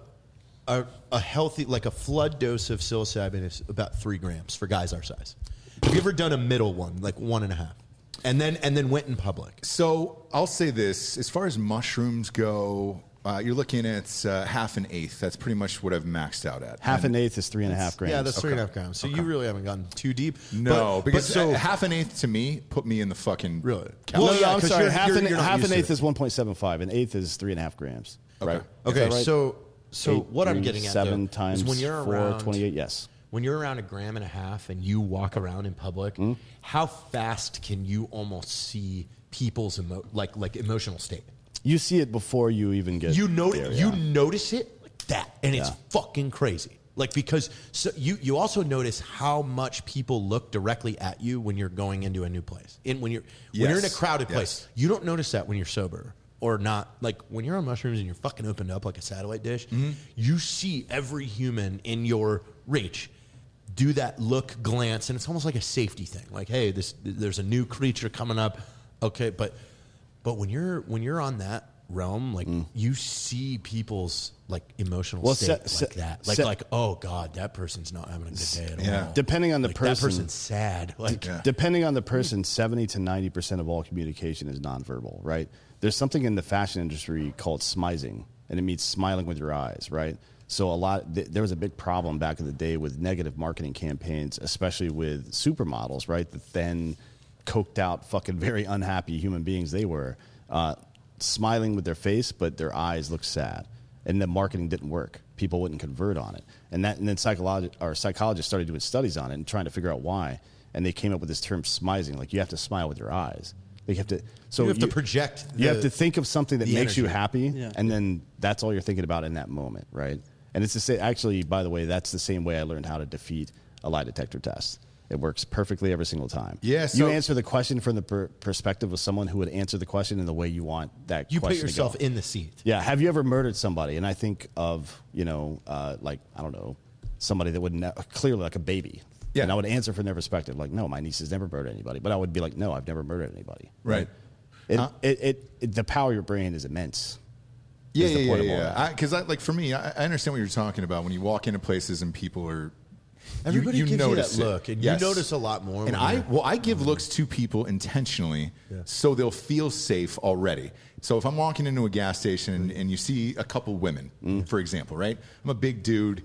a a healthy like a flood dose of psilocybin is about three grams for guys our size. Have you ever done a middle one, like one and a half, and then and then went in public? So I'll say this: as far as mushrooms go, uh, you're looking at uh, half an eighth. That's pretty much what I've maxed out at. Half And- an eighth is three and a half grams. Yeah, that's three and a half grams. So you really haven't gone too deep. No, But- because but so uh, half an eighth to me put me in the fucking Really? couch. No, Well, no, yeah, I'm 'cause sorry. you're- half you're- an, you're not half used an to eighth it. is one point seven five. An eighth is three and a half grams. Right? Okay, Is that right? so so Eight, what I'm three, getting at seven though, times is when you're four, around twenty-eight. Yes. when you're around a gram and a half and you walk around in public, Hmm? how fast can you almost see people's emo- like like emotional state? You see it before you even get. You notice there, you yeah. notice it like that, and it's Yeah. fucking crazy. Like because so you you also notice how much people look directly at you when you're going into a new place. In when you're when you're in a Yes. crowded Yes. place, you don't notice that when you're sober or not. Like when you're on mushrooms and you're fucking opened up like a satellite dish, Mm-hmm. you see every human in your reach do that look, glance, and it's almost like a safety thing. Like, hey, this there's a new creature coming up. Okay, but but when you're when you're on that realm, like you see people's like emotional Well, state se- like se- that. Like se- like oh god, that person's not having a good day at Yeah. all. Depending on the Like, person, that person's sad. Like Yeah. depending on the person, seventy to ninety percent of all communication is nonverbal, right? There's something in the fashion industry called smizing, and it means smiling with your eyes, right? So a lot, th- there was a big problem back in the day with negative marketing campaigns, especially with supermodels, right? The thin, coked out, fucking very unhappy human beings they were, uh, smiling with their face, but their eyes looked sad. And the marketing didn't work. People wouldn't convert on it. And that, and then psychologi- or psychologists started doing studies on it and trying to figure out why. And they came up with this term smizing, like you have to smile with your eyes. Like you have to, so you have to project. you have the- to think of something that the makes you energy. happy, Yeah. and then that's all you're thinking about in that moment, right? And it's the same. Actually, by the way, that's the same way I learned how to defeat a lie detector test. It works perfectly every single time. Yeah, so- you answer the question from the per- perspective of someone who would answer the question in the way you want that. You put question yourself to go. in the seat. Yeah. Have you ever murdered somebody? And I think of, you know, uh, like, I don't know, somebody that would ne- clearly like a baby. Yeah. And I would answer from their perspective, like, no, my niece has never murdered anybody. But I would be like, no, I've never murdered anybody. Right. It, Uh, it, it, it, the power of your brain is immense. Yeah, is the yeah, point yeah, of all yeah. that. Because I, like for me, I, I understand what you're talking about when you walk into places and people are. Everybody you, you gives you notice that it. look, and Yes. you notice a lot more. And when I you're- well, I give looks to people intentionally, so they'll feel safe already. So if I'm walking into a gas station and, and you see a couple women, Mm. for example, right? I'm a big dude.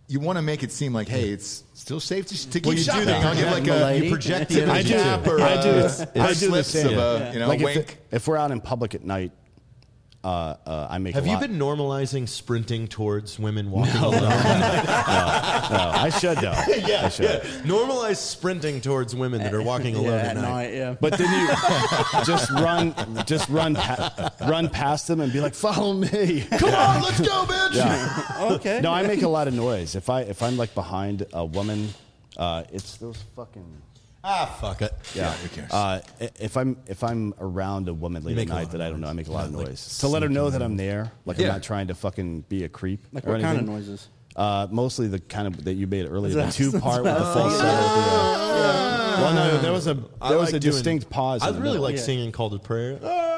you want to make it seem like, hey, it's still safe to, to keep Well, you do shopping. that. I'll give like a Lady. You project the tip of energy. the too. cap or I do. uh, I or do the slips same. of a you know like wink. if, if we're out in public at night, uh, uh, I make. Have a you lot. been normalizing sprinting towards women walking alone? No, I should though. yeah, I should. yeah. Normalize sprinting towards women that are walking alone yeah, at night. Yeah. But then you just run, just run, pa- run past them and be like, "Follow me." Come on, let's go, bitch. Yeah. Okay. No, I make a lot of noise. If I if I'm like behind a woman, uh, it's those fucking. Ah, fuck it. Yeah, who cares? Uh, i- if I'm if I'm around a woman late make at a lot night of that I don't know, noise. I make a lot of Not, like, noise to let her know that I'm there. Like Yeah. I'm not trying to fucking be a creep. Like or what kind of anything. noises? Uh, mostly the kind of that you made earlier, the That's- two part with the that's full what I set. Yeah. Well, no, there was a I there was like a doing- distinct pause. I in the really middle. like Yeah. singing "Call to Prayer."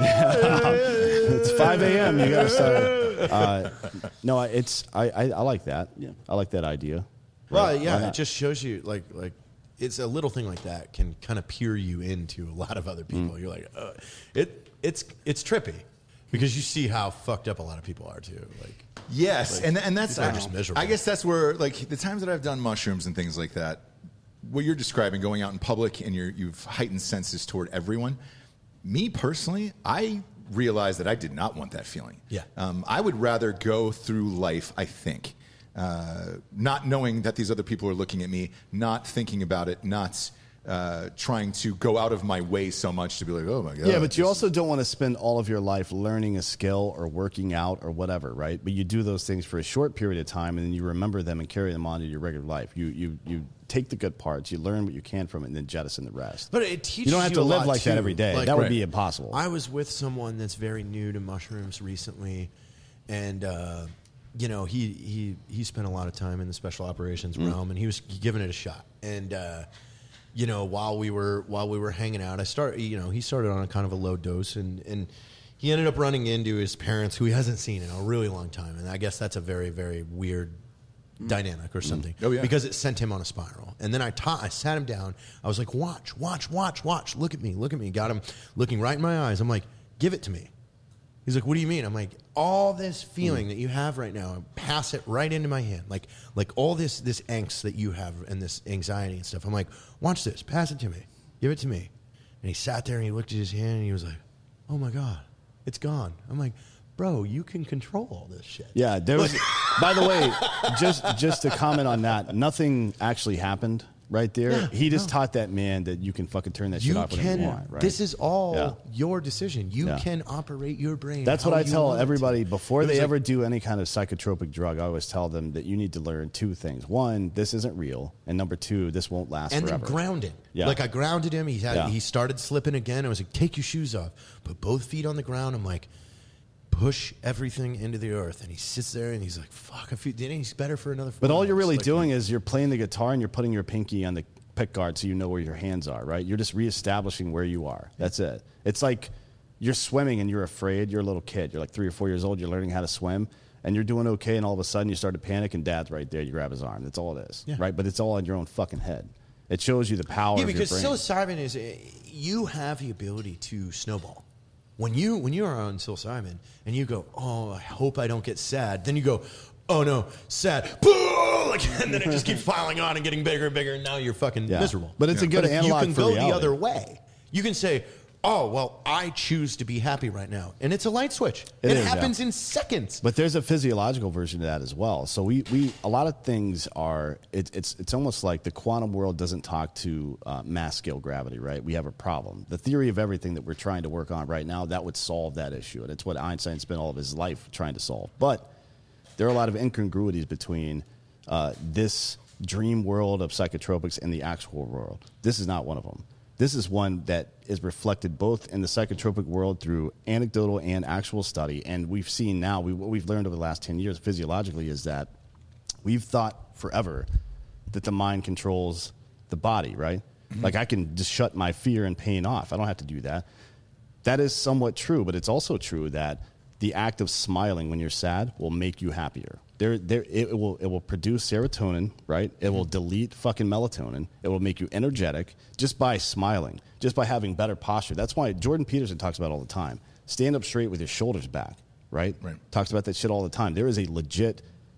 It's five a.m. You gotta start. Uh, no, it's I, I I like that. Yeah. I like that idea. Well, Why yeah, it not? just shows you like like it's a little thing like that can kind of peer you into a lot of other people. You're like, uh, it it's it's trippy because you see how fucked up a lot of people are too. Like, Yes, and and that's people are I, just miserable. I guess that's where like the times that I've done mushrooms and things like that. What you're describing, going out in public and you're, you've heightened senses toward everyone. Me personally, I realized that I did not want that feeling. Yeah. um, I would rather go through life. I think, uh, not knowing that these other people are looking at me, not thinking about it, not. Uh, trying to go out of my way so much to be like, oh my god. Yeah, but you this also don't want to spend all of your life learning a skill or working out or whatever, right? But you do those things for a short period of time, and then you remember them and carry them on to your regular life. You you you take the good parts, you learn what you can from it, and then jettison the rest. but it teaches You don't have you to a live lot, like that too. every day. Like, That would right. be impossible. I was with someone that's very new to mushrooms recently, and uh, you know he he he spent a lot of time in the special operations Mm. realm, and he was giving it a shot. And uh, you know, while we were while we were hanging out, I started. You know, he started on a kind of a low dose, and and he ended up running into his parents, who he hasn't seen in a really long time, and I guess that's a very very weird dynamic or something. Oh, yeah. Because it sent him on a spiral. And then I taught, I sat him down. I was like, watch, watch, watch, watch. Look at me, look at me. Got him looking right in my eyes. I'm like, give it to me. He's like, what do you mean? I'm like, all this feeling that you have right now, pass it right into my hand. Like, like all this this angst that you have and this anxiety and stuff. I'm like, watch this. Pass it to me. Give it to me. And he sat there and he looked at his hand and he was like, oh my God, it's gone. I'm like, bro, you can control all this shit. Yeah, there was. By the way, just just to comment on that, nothing actually happened right there. Yeah, he just no. taught that man that you can fucking turn that shit You off whenever can. you want. Right? This is all Yeah. your decision. You Yeah. can operate your brain. That's how what I you tell want it everybody to. before It they was ever like, do any kind of psychotropic drug. I always tell them that you need to learn two things. One, this isn't real, and number two, this won't last and forever. then grounding. Yeah. Like I grounded him. He had Yeah. he started slipping again. I was like, take your shoes off. Put both feet on the ground. I'm like, push everything into the earth. And he sits there and he's like, fuck, I feel he's better for another. But four all you're hours. really Like, doing is you're playing the guitar and you're putting your pinky on the pick guard so you know where your hands are, right? You're just reestablishing where you are. That's it. It's like you're swimming and you're afraid. You're a little kid. You're like three or four years old. You're learning how to swim and you're doing okay. And all of a sudden you start to panic and dad's right there. You grab his arm. That's all it is, Yeah. right? But it's all in your own fucking head. It shows you the power Yeah, of because your brain. psilocybin is uh, you have the ability to snowball. When you when you are on psilocybin and you go, oh, I hope I don't get sad. Then you go, oh no, sad. Boo! Like, and then it just keeps piling on and getting bigger and bigger, and now you're fucking Yeah. miserable. But it's a good But if analog You can for go reality. the other way. You can say, oh well, I choose to be happy right now, and it's a light switch. It It, is, happens yeah. in seconds. But there's a physiological version of that as well. So we, we a lot of things are it, it's it's almost like the quantum world doesn't talk to uh, mass scale gravity, right? We have a problem. The theory of everything that we're trying to work on right now that would solve that issue, and it's what Einstein spent all of his life trying to solve. But there are a lot of incongruities between uh, this dream world of psychotropics and the actual world. This is not one of them. This is one that is reflected both in the psychotropic world through anecdotal and actual study. And we've seen now, we, what we've learned over the last ten years physiologically is that we've thought forever that the mind controls the body, right? Mm-hmm. Like I can just shut my fear and pain off. I don't have to do that. That is somewhat true, but it's also true that the act of smiling when you're sad will make you happier. There, there, it will, it will produce serotonin, right? It will delete fucking melatonin. It will make you energetic just by smiling, just by having better posture. That's why Jordan Peterson talks about all the time. Stand up straight with your shoulders back, right? Right. Talks about that shit all the time. There is a legit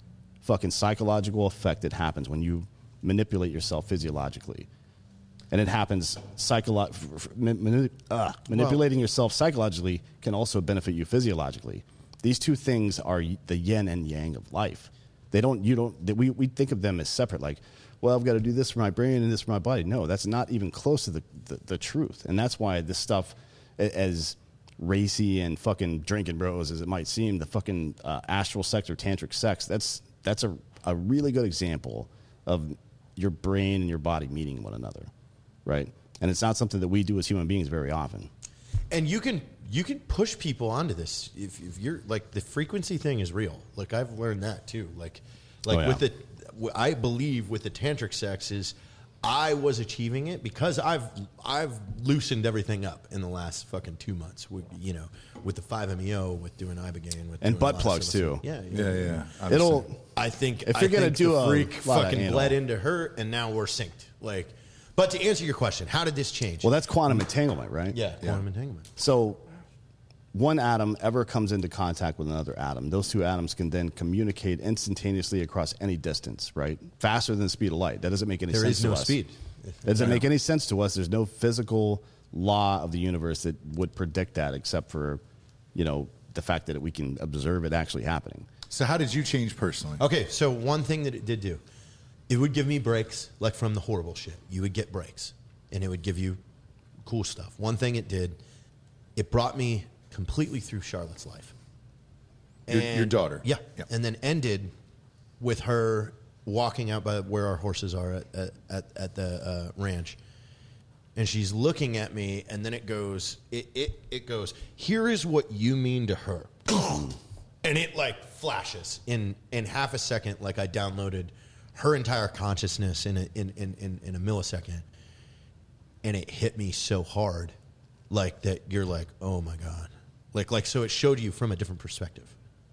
fucking psychological effect that happens when you manipulate yourself physiologically. And it happens psycholo- f- f- mani- uh, manipulating yourself psychologically can also benefit you physiologically. These two things are y- the yin and yang of life. They don't, you don't, they, we, we think of them as separate, like, well, I've got to do this for my brain and this for my body. No, that's not even close to the, the, the truth. And that's why this stuff, as racy and fucking drinking bros as it might seem, the fucking uh, astral sex or tantric sex, that's, that's a, a really good example of your brain and your body meeting one another, right? And it's not something that we do as human beings very often. And you can you can push people onto this if, if you're like the frequency thing is real. Like I've learned that too. Like like Oh, yeah. with the I believe with the tantric sex is I was achieving it because I've I've loosened everything up in the last fucking two months. With, you know, with the five M E O, with doing Ibogaine, with And doing butt lots plugs, of too. Yeah, Yeah, yeah. I'm It'll, saying. I think If I you're gonna think do the a freak lot of fucking anal. bled into her, and now we're synced. Like, but to answer your question, how did this change? well, that's quantum entanglement, right? yeah, quantum entanglement. So one atom ever comes into contact with another atom. Those two atoms can then communicate instantaneously across any distance, right? Faster than the speed of light. That doesn't make any There sense is to no us. speed. Does it make any sense to us? There's no physical law of the universe that would predict that except for, you know, the fact that we can observe it actually happening. So how did you change personally? Okay, so one thing that it did do, it would give me breaks, like from the horrible shit. You would get breaks, and it would give you cool stuff. One thing it did, it brought me completely through Charlotte's life. Your- your daughter. Yeah. Yeah. And then ended with her walking out by where our horses are at, at, at, at the uh, ranch. And she's looking at me, and then it goes, it, it, it goes, here is what you mean to her. And it like flashes in, in half a second, like I downloaded her entire consciousness in a, in, in, in, in a millisecond. And it hit me so hard, like that you're like, oh my God. Like, like so it showed you from a different perspective.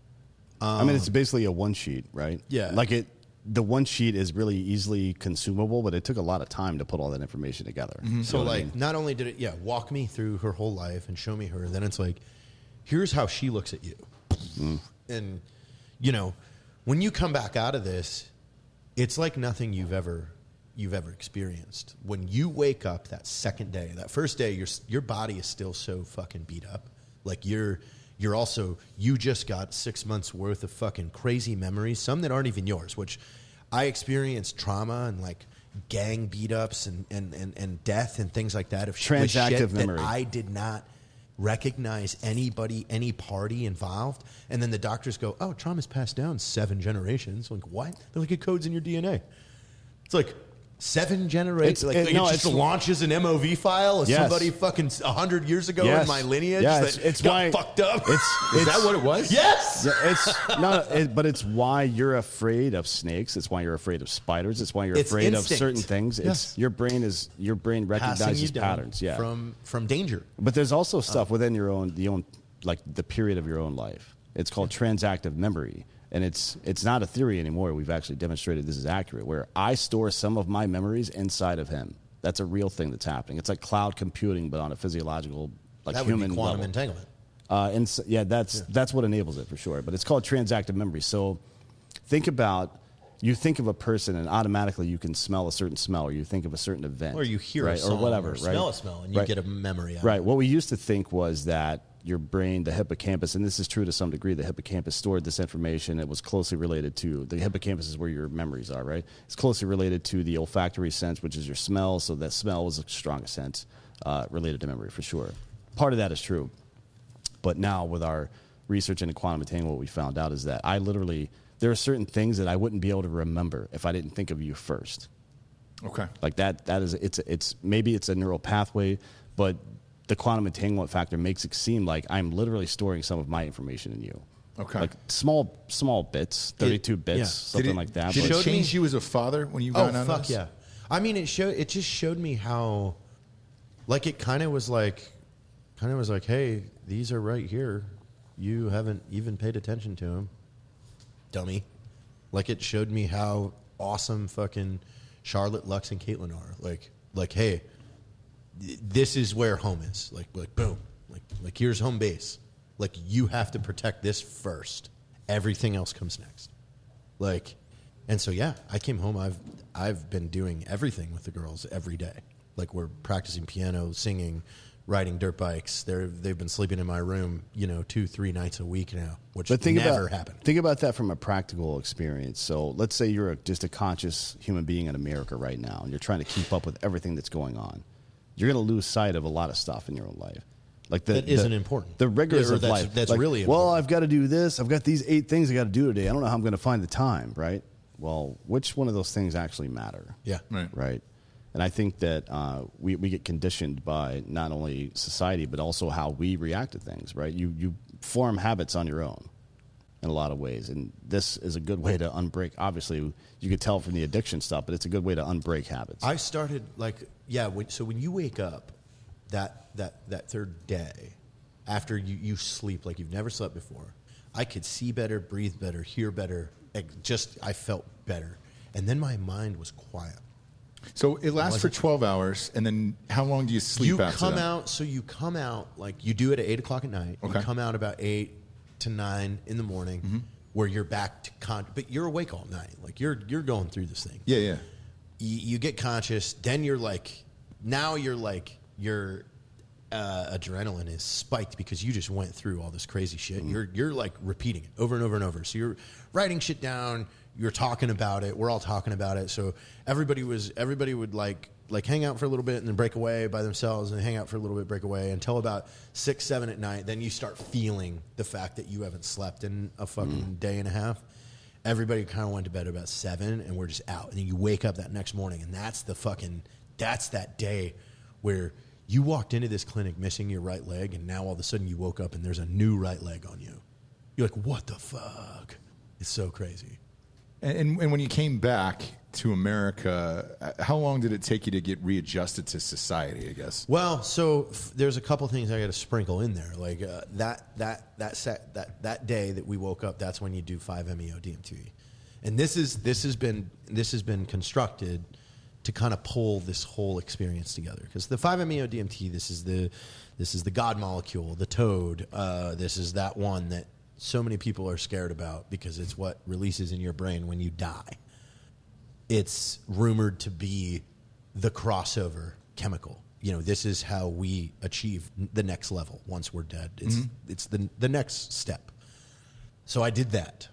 I mean, it's basically a one sheet, right? Yeah. Like it, the one sheet is really easily consumable, but it took a lot of time to put all that information together. You So know what I like, mean? not only did it, yeah, walk me through her whole life and show me her, then it's like, here's how she looks at you. Mm. And, you know, when you come back out of this, it's like nothing you've ever, you've ever experienced. When you wake up that second day, that first day, your, your body is still so fucking beat up. Like you're, you're also, you just got six months worth of fucking crazy memories, some that aren't even yours, which I experienced trauma and like gang beat ups and, and, and, and death and things like that. Of sh- with Transactive shit memory. That I did not recognize anybody, any party involved. And then the doctors go, oh, trauma's passed down seven generations. Like, what? They're like, it codes in your D N A. It's like, seven generations? It's- Like, it- like no, it just it's- launches an M O V file of Yes. somebody fucking a hundred years ago Yes. in my lineage Yeah, that it's- it's got why- fucked up. It's, Is it's- that what it was? Yes! Yeah, it's not, it, but it's why you're afraid of snakes. It's why you're afraid of spiders. It's why you're It's afraid instinct. of certain things. It's Yes. your brain is your brain Passing you recognizes down patterns. Yeah, from from danger. but there's also stuff within your own the own like the period of your own life. It's called transactive memory, and it's it's not a theory anymore. We've actually demonstrated this is accurate. Where I store some of my memories inside of him. That's a real thing that's happening. It's like cloud computing, but on a physiological, like That would human be quantum level. entanglement. Uh, and so, yeah, that's that's what enables it for sure. But it's called transactive memory. So think about you think of a person and automatically you can smell a certain smell, or you think of a certain event, Or you hear right? a song or whatever, or right? smell a smell, and you Right. get a memory out of Right. it. What we used to think was that your brain, the hippocampus, and this is true to some degree, the hippocampus stored this information. It was closely related to the hippocampus is where your memories are, right? It's closely related to the olfactory sense, which is your smell. So that smell was the strongest sense uh, related to memory for sure. Part of that is true. But now with our research into quantum entanglement, what we found out is that I literally, there are certain things that I wouldn't be able to remember if I didn't think of you first. Okay. Like that, that is, it's, it's, maybe it's a neural pathway, but the quantum entanglement factor makes it seem like I'm literally storing some of my information in you. Okay. Like small, small bits, thirty-two bits, yeah. something Did it, like that. Did but- it Showed change me- you as a father when you Oh got out of fuck this? yeah! I mean, it showed. It just showed me how, like, it kind of was like, kind of was like, hey, these are right here. You haven't even paid attention to them, dummy. Like, it showed me how awesome fucking Charlotte, Lux, and Caitlin are. Like, like, hey, th- this is where home is. Like, like, boom. Like, like, here's home base. Like, you have to protect this first. Everything else comes next. Like, And so yeah, I came home. I've I've been doing everything with the girls every day. Like we're practicing piano, singing, riding dirt bikes. They're they've been sleeping in my room, you know, two three nights a week now, which But think never about, happened. Think about that from a practical experience. So let's say you're a, just a conscious human being in America right now, and you're trying to keep up with everything that's going on. You're going to lose sight of a lot of stuff in your own life. Like the, That isn't the, important. The rigors Or of that's- life. that's Like, really well, important. I've got to do this. I've got these eight things I got to do today. I don't know how I'm going to find the time, right? Well, which one of those things actually matter? Yeah. Right. Right. And I think that uh, we, we get conditioned by not only society, but also how we react to things, right? You, you form habits on your own in a lot of ways. And this is a good way to unbreak. Obviously, you could tell from the addiction stuff, but it's a good way to unbreak habits. I started like yeah. When, so when you wake up that that that third day after you, you sleep like you've never slept before, I could see better, breathe better, hear better. Like just I felt better, and then my mind was quiet. So it lasts Was for it- twelve hours, and then how long do you sleep you after come that? out. So you come out like you do it at eight o'clock at night. Okay. You come out about eight to nine in the morning, Mm-hmm. where you're back to con. But you're awake all night. Like you're you're going through this thing. Yeah, yeah. you, you get conscious, then you're like, now you're like, your uh, adrenaline is spiked because you just went through all this crazy shit. Mm-hmm. You're you're like repeating it over and over and over. So you're writing shit down. You're talking about it. We're all talking about it. So everybody was everybody would like like hang out for a little bit and then break away by themselves and hang out for a little bit, break away until about six, seven at night. Then you start feeling the fact that you haven't slept in a fucking day and a half. Everybody kind of went to bed about seven, and we're just out. And then you wake up that next morning, and that's the fucking, that's that day where you walked into this clinic missing your right leg, and now all of a sudden you woke up and there's a new right leg on you. You're like, what the fuck? It's so crazy. And, and, and when you came back to America, uh, how long did it take you to get readjusted to society, I guess? Well, so f- there's a couple things I got to sprinkle in there. Like uh, that that that set, that that day that we woke up, that's when you do five M E O D M T, and this is this has been this has been constructed to kind of pull this whole experience together. Because the five M E O D M T, this is the this is the God molecule, the toad. Uh, this is that one that so many people are scared about because it's what releases in your brain when you die. It's rumored to be the crossover chemical. You know, this is how we achieve the next level once we're dead. It's Mm-hmm. it's the the next step. So I did that.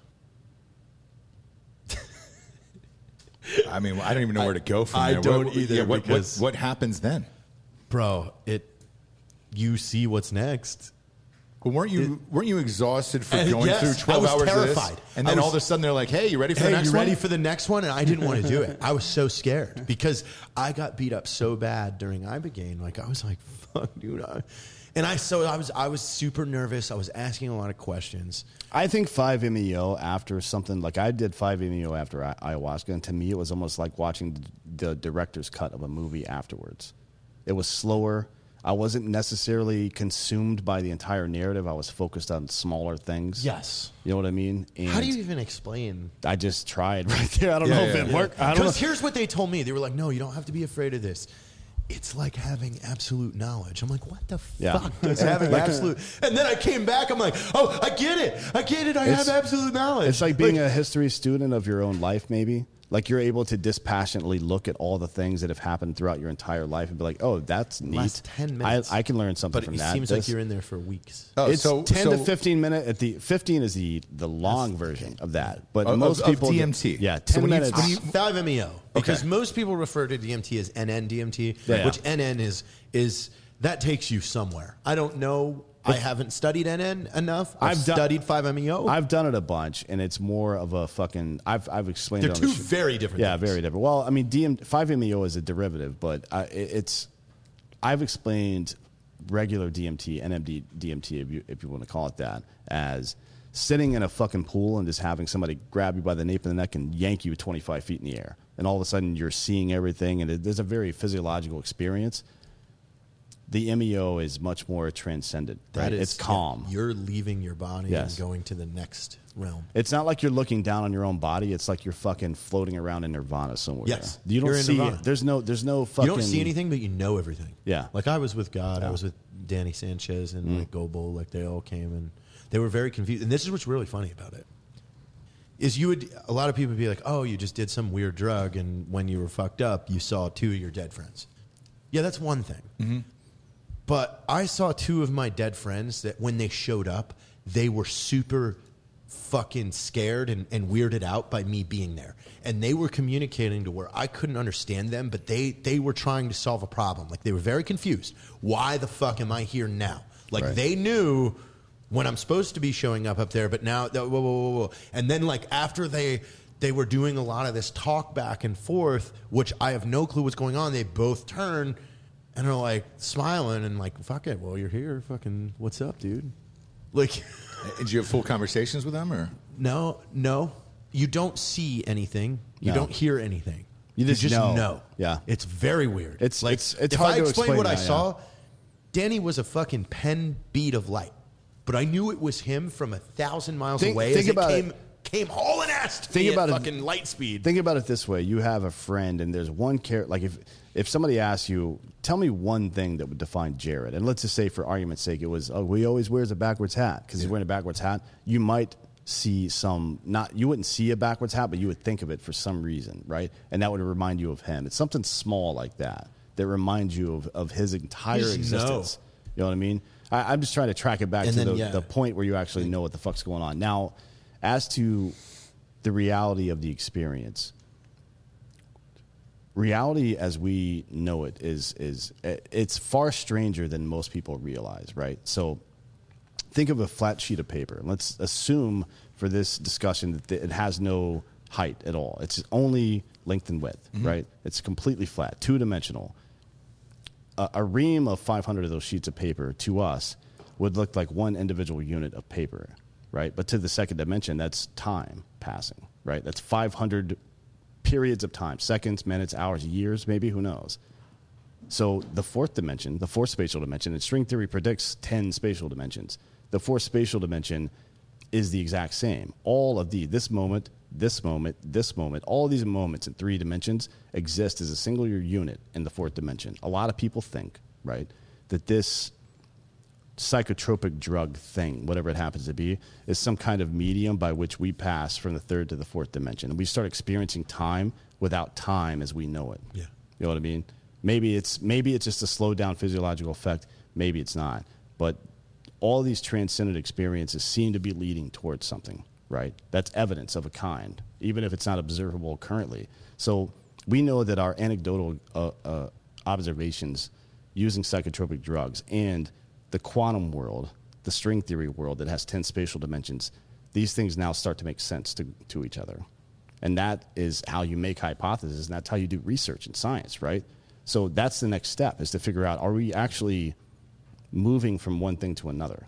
I mean, I don't even know where to go from I there. don't what, either, yeah, what, because- what, what happens then? Bro, it you see what's next. Well, weren't you weren't you exhausted for Uh, going yes, through twelve I was hours terrified. of this? And I then was- all of a sudden they're like, "Hey, you ready for Hey, the next you one?" ready for the next one? And I didn't want to do it. I was so scared because I got beat up so bad during Ibogaine. Like I was like, "Fuck, dude!" I, and I so I was I was super nervous. I was asking a lot of questions. I think five M E O after something like I did five M E O after I- ayahuasca, and to me it was almost like watching the, the director's cut of a movie afterwards. It was slower. I wasn't necessarily consumed by the entire narrative. I was focused on smaller things. Yes. You know what I mean? And How do you even explain? I just tried right there. I don't Yeah, know yeah, if it yeah. worked. I don't know. Because here's what they told me. They were like, "No, you don't have to be afraid of this. It's like having absolute knowledge." I'm like, "What the Yeah. fuck does having absolute?" And then I came back. I'm like, "Oh, I get it. I get it. I It's- have absolute knowledge." It's like being a history student of your own life, maybe. Like you're able to dispassionately look at all the things that have happened throughout your entire life and be like, "Oh, that's neat. last ten minutes. I, I can learn something but from it that." seems This- like you're in there for weeks. Oh, it's so- ten so- to fifteen minute. At the fifteen is the the long version of that, but Of- most of people D M T. Yeah, So ten when you- minutes. when you- five M E O because Okay. most people refer to D M T as N N D M T, Yeah. which N N is is that takes you somewhere. I don't know. I haven't studied N N enough. I've, I've done- studied five M E O. I've done it a bunch, and it's more of a fucking. I've I've explained. They're it on the two show. very different Yeah, things. very different. Well, I mean, D M five M E O is a derivative, but I, it- it's. I've explained regular D M T, N M D D M T, if you if you want to call it that, as sitting in a fucking pool and just having somebody grab you by the nape of the neck and yank you twenty-five feet in the air, and all of a sudden you're seeing everything, and it, there's a very physiological experience. The M E O is much more transcendent. That Right? is- it's calm. yeah, you're leaving your body Yes. and going to the next realm. It's not like you're looking down on your own body. It's like you're fucking floating around in nirvana somewhere. Yes. you don't You're in see. nirvana. There's no. There's no fucking. You don't see anything, but you know everything. Yeah. Like I was with God. I Yeah. Mm. was with Danny Sanchez and like Gobo. Like they all came and they were very confused. And this is what's really funny about it is you would a lot of people would be like, oh, you just did some weird drug, and when you were fucked up, you saw two of your dead friends. Yeah, that's one thing. Mm-hmm. But I saw two of my dead friends that when they showed up, they were super fucking scared and, and weirded out by me being there. And they were communicating to where I couldn't understand them, but they, they were trying to solve a problem. Like, they were very confused. Why the fuck am I here now? Like, Right. they knew when I'm supposed to be showing up up there, but now, whoa, whoa, whoa, whoa. And then, like, after they they were doing a lot of this talk back and forth, which I have no clue what's going on, they both turn and are, like, smiling and, like, fuck it, well, you're here, fucking, what's up, dude? Like... Did you have full conversations with them, or No, no. You don't see anything. You No. don't hear anything. You just know. Yeah. It's very weird. It's- like it's- it's if hard I to explain explain what I now, yeah. saw, Danny was a fucking pen bead of light, but I knew it was him from a thousand miles Think- away. think as about it came, it. came hauling ass to Think me about at it- fucking light speed. Think about it this way: you have a friend, and there's one character. Like if if somebody asks you, tell me one thing that would define Jared, and let's just say, for argument's sake, it was, oh, he always wears a backwards hat because he's wearing a backwards hat. You might see some not you wouldn't see a backwards hat, but you would think of it for some reason, right? And that would remind you of him. It's something small like that that reminds you of, of his entire You just existence. You know what I mean? I, I'm just trying to track it back And to then, the, yeah. the point where you actually know what the fuck's going on. Now, as to the reality of the experience, reality as we know it is is it's far stranger than most people realize, right? So think of a flat sheet of paper. Let's assume for this discussion that it has no height at all. It's only length and width, Mm-hmm. right? It's completely flat, two-dimensional. A, a ream of five hundred of those sheets of paper to us would look like one individual unit of paper, right? But to the second dimension, that's time passing, right? That's five hundred periods of time, seconds, minutes, hours, years, maybe, who knows? So the fourth dimension, the fourth spatial dimension, and string theory predicts ten spatial dimensions. The fourth spatial dimension is the exact same. All of the, this moment, this moment, this moment, all these moments in three dimensions exist as a singular unit in the fourth dimension. A lot of people think, right, that this psychotropic drug thing, whatever it happens to be, is some kind of medium by which we pass from the third to the fourth dimension. And we start experiencing time without time as we know it. Yeah. You know what I mean? Maybe it's maybe it's just a slowed down physiological effect. Maybe it's not. But all these transcendent experiences seem to be leading towards something, right? That's evidence of a kind, even if it's not observable currently. So we know that our anecdotal uh, uh, observations using psychotropic drugs and the quantum world, the string theory world that has ten spatial dimensions, these things now start to make sense to, to each other. And that is how you make hypotheses, and that's how you do research in science, right? So that's the next step, is to figure out, are we actually moving from one thing to another?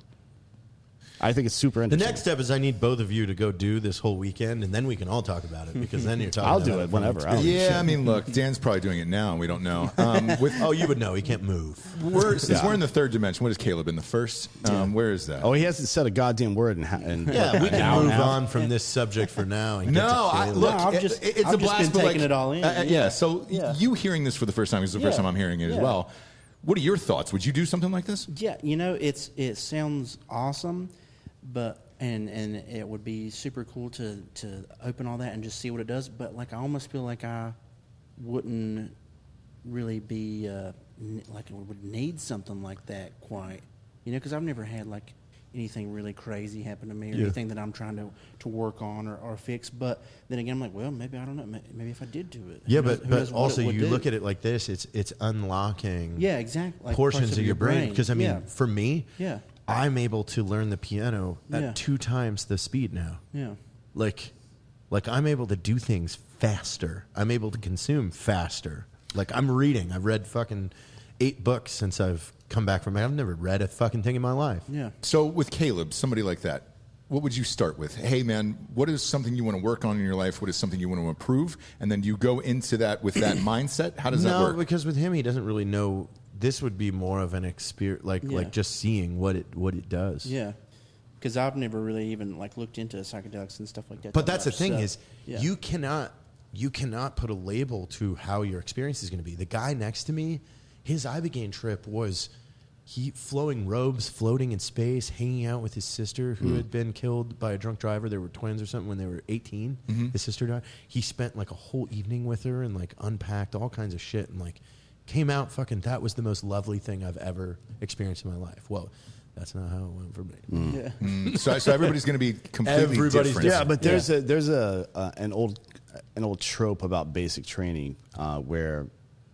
I think it's super The interesting. next step is I need both of you to go do this whole weekend, and then we can all talk about it, because then you're talking I'll about do it whenever. I don't give a yeah, shit. I mean, look, Dan's probably doing it now, and we don't know. Um, with Oh, you would know. He can't move. we're, since Yeah. we're in the third dimension, what is Caleb in the first? Um, where is that? Oh, he hasn't said a goddamn word in, ha- in Yeah, we an can hour and a move half. on from this subject for now. And get No, to I, Caleb. look, No, I've it- just- it's I've a just blast, been but, like, taking it all in. uh, uh, yeah, Yeah. so Yeah. you hearing this for the first time is the first Yeah. time I'm hearing it as Yeah. well. What are your thoughts? Would you do something like this? Yeah, you know, it's it sounds awesome, but and and it would be super cool to to open all that and just see what it does. But like, I almost feel like I wouldn't really be uh, n- like I would need something like that quite, you know, because I've never had like anything really crazy happen to me or Yeah. anything that I'm trying to, to work on or, or fix. But then again, I'm like, well, maybe I don't know. May- Maybe if I did do it, Yeah, who knows- but who but knows what also it would you do. look at it like this. It's it's unlocking Yeah, exactly. Like portions parts of your brain. Because I mean, yeah. for me, Yeah. I'm able to learn the piano at Yeah. two times the speed now. Yeah. Like, like I'm able to do things faster. I'm able to consume faster. Like I'm reading. I've read fucking eight books since I've come back from. I've never read a fucking thing in my life. Yeah. So with Caleb, somebody like that, what would you start with? Hey, man, what is something you want to work on in your life? What is something you want to improve? And then do you go into that with that mindset? How does no, that work? because with him, he doesn't really know. This would be more of an experience, like Yeah. like just seeing what it what it does. Yeah, because I've never really even like looked into psychedelics and stuff like that. But that that's the much, thing so, is, yeah. you cannot you cannot put a label to how your experience is going to be. The guy next to me, his Ibogaine trip was he flowing robes, floating in space, hanging out with his sister who mm. had been killed by a drunk driver. They were twins or something when they were eighteen. Mm-hmm. His sister died. He spent like a whole evening with her and like unpacked all kinds of shit and like came out fucking. That was the most lovely thing I've ever experienced in my life. Well, that's not how it went for me. Mm. Yeah. Mm. So, so everybody's going to be completely Everybody's different. Yeah, but there's yeah. a there's a uh, an old an old trope about basic training uh, where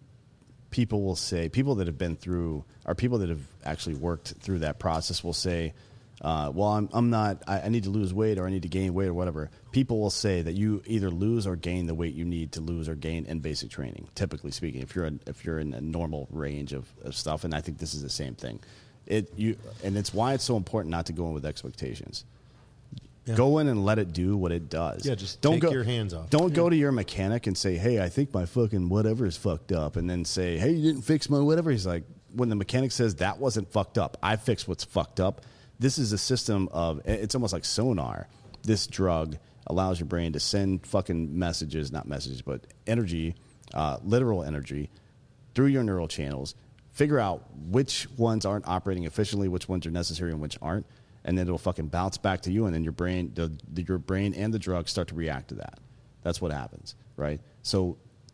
people will say, people that have been through, or people that have actually worked through that process will say, uh, well, I'm, I'm not, I, I need to lose weight or I need to gain weight or whatever. People will say that you either lose or gain the weight you need to lose or gain in basic training, typically speaking, if you're in, if you're in a normal range of, of stuff. And I think this is the same thing. It you And it's why it's so important not to go in with expectations. Yeah. Go in and let it do what it does. Yeah, just don't take go, your hands off. Don't go to your mechanic and say, hey, I think my fucking whatever is fucked up. And then say, hey, you didn't fix my whatever. He's like, when the mechanic says that wasn't fucked up, I fixed what's fucked up. This is a system of, it's almost like sonar. This drug allows your brain to send fucking messages, not messages, but energy, uh, literal energy, through your neural channels. Figure out which ones aren't operating efficiently, which ones are necessary and which aren't. And then it'll fucking bounce back to you, and then your brain, the, the, your brain and the drug start to react to that. That's what happens, right? So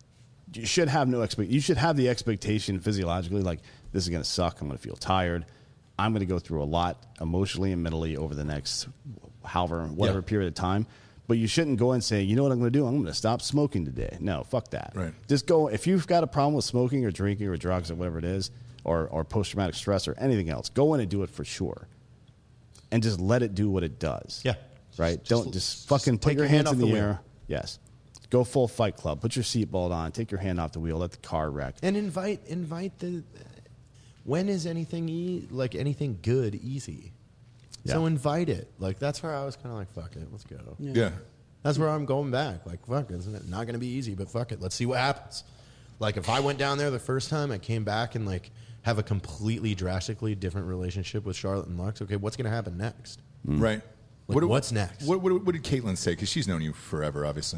you should have no expect. You should have the expectation physiologically, like this is going to suck. I'm going to feel tired. I'm going to go through a lot emotionally and mentally over the next, however, whatever yeah. period of time. But you shouldn't go and say, you know what I'm going to do? I'm going to stop smoking today. No, fuck that. Right. Just go. If you've got a problem with smoking or drinking or drugs or whatever it is, or or post traumatic stress or anything else, go in and do it for sure. And just let it do what it does. Yeah. Right? Just, Don't just, just fucking put your, your hands hand in the, the air. Yes. Go full Fight Club. Put your seatbelt on. Take your hand off the wheel. Let the car wreck. And invite invite the. When is anything e- like anything good easy? Yeah. So invite it. Like that's where I was kind of like, fuck it, let's go. Yeah. yeah. That's where I'm going back. Like fuck, isn't it not going to be easy? But fuck it, let's see what happens. Like if I went down there the first time, I came back and like. Have a completely drastically different relationship with Charlotte and Lux. Okay, what's going to happen next? Mm. Right. Like, what, what's next? What, what, what did Caitlin say? Because she's known you forever, obviously.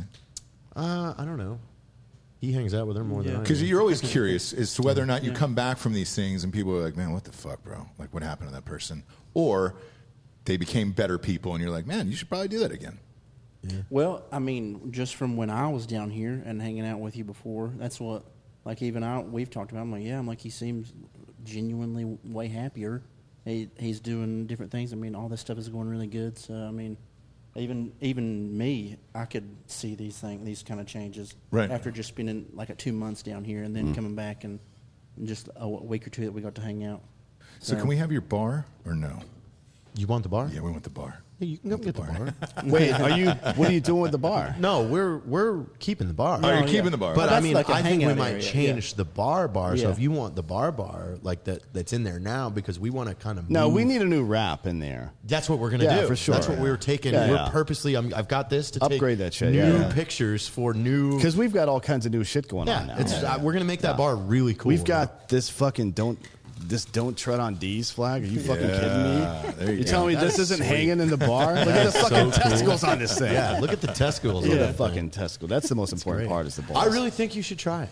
Uh, I don't know. He hangs out with her more yeah. than I do. Because you're always curious as to whether or not you yeah. come back from these things and people are like, man, what the fuck, bro? Like, what happened to that person? Or they became better people and you're like, man, you should probably do that again. Yeah. Well, I mean, just from when I was down here and hanging out with you before, that's what, like, even I, we've talked about. I'm like, yeah, I'm like, he seems genuinely way happier. He he's doing different things. I mean, all this stuff is going really good. So I mean, even even me, I could see these things, these kind of changes right. after just spending like a two months down here and then mm. coming back and, and just a week or two that we got to hang out. So, so can we have your bar or no? You want the bar? Yeah, we want the bar. Yeah, you can come get the bar. Wait, are you? What are you doing with the bar? No, we're we're keeping the bar. Oh, you're yeah. keeping the bar. But well, I mean, like I think we might area. change yeah. the bar bar. Yeah. So if you want the bar bar like that, that's in there now because we want to kind of. No, move. we need a new wrap in there. That's what we're gonna yeah, do for sure. That's what yeah. we were taking. Yeah, we're yeah. purposely. I'm, I've got this to upgrade take that shit. New Yeah, yeah. pictures for new because we've got all kinds of new shit going yeah, on now. It's, yeah. uh, we're gonna make that yeah. bar really cool. We've got this fucking don't. This don't tread on D's flag. Are you fucking yeah, kidding me? There you You're go. telling me That's this isn't sweet. hanging in the bar? Look at the That's fucking so cool. testicles on this thing. Yeah, look at the testicles. Look on at that the fucking thing. testicle. That's the most important Great. part is the balls. I really think you should try it.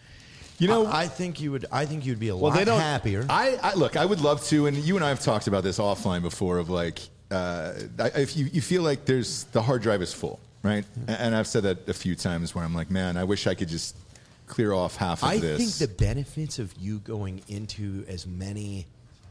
You know, I, I think you would. I think you'd be a well, lot they don't, happier. I, I look. I would love to, and you and I have talked about this offline before. Of like, uh, if you you feel like there's the hard drive is full, right? Mm-hmm. And I've said that a few times where I'm like, man, I wish I could just clear off half of I this. think the benefits of you going into as many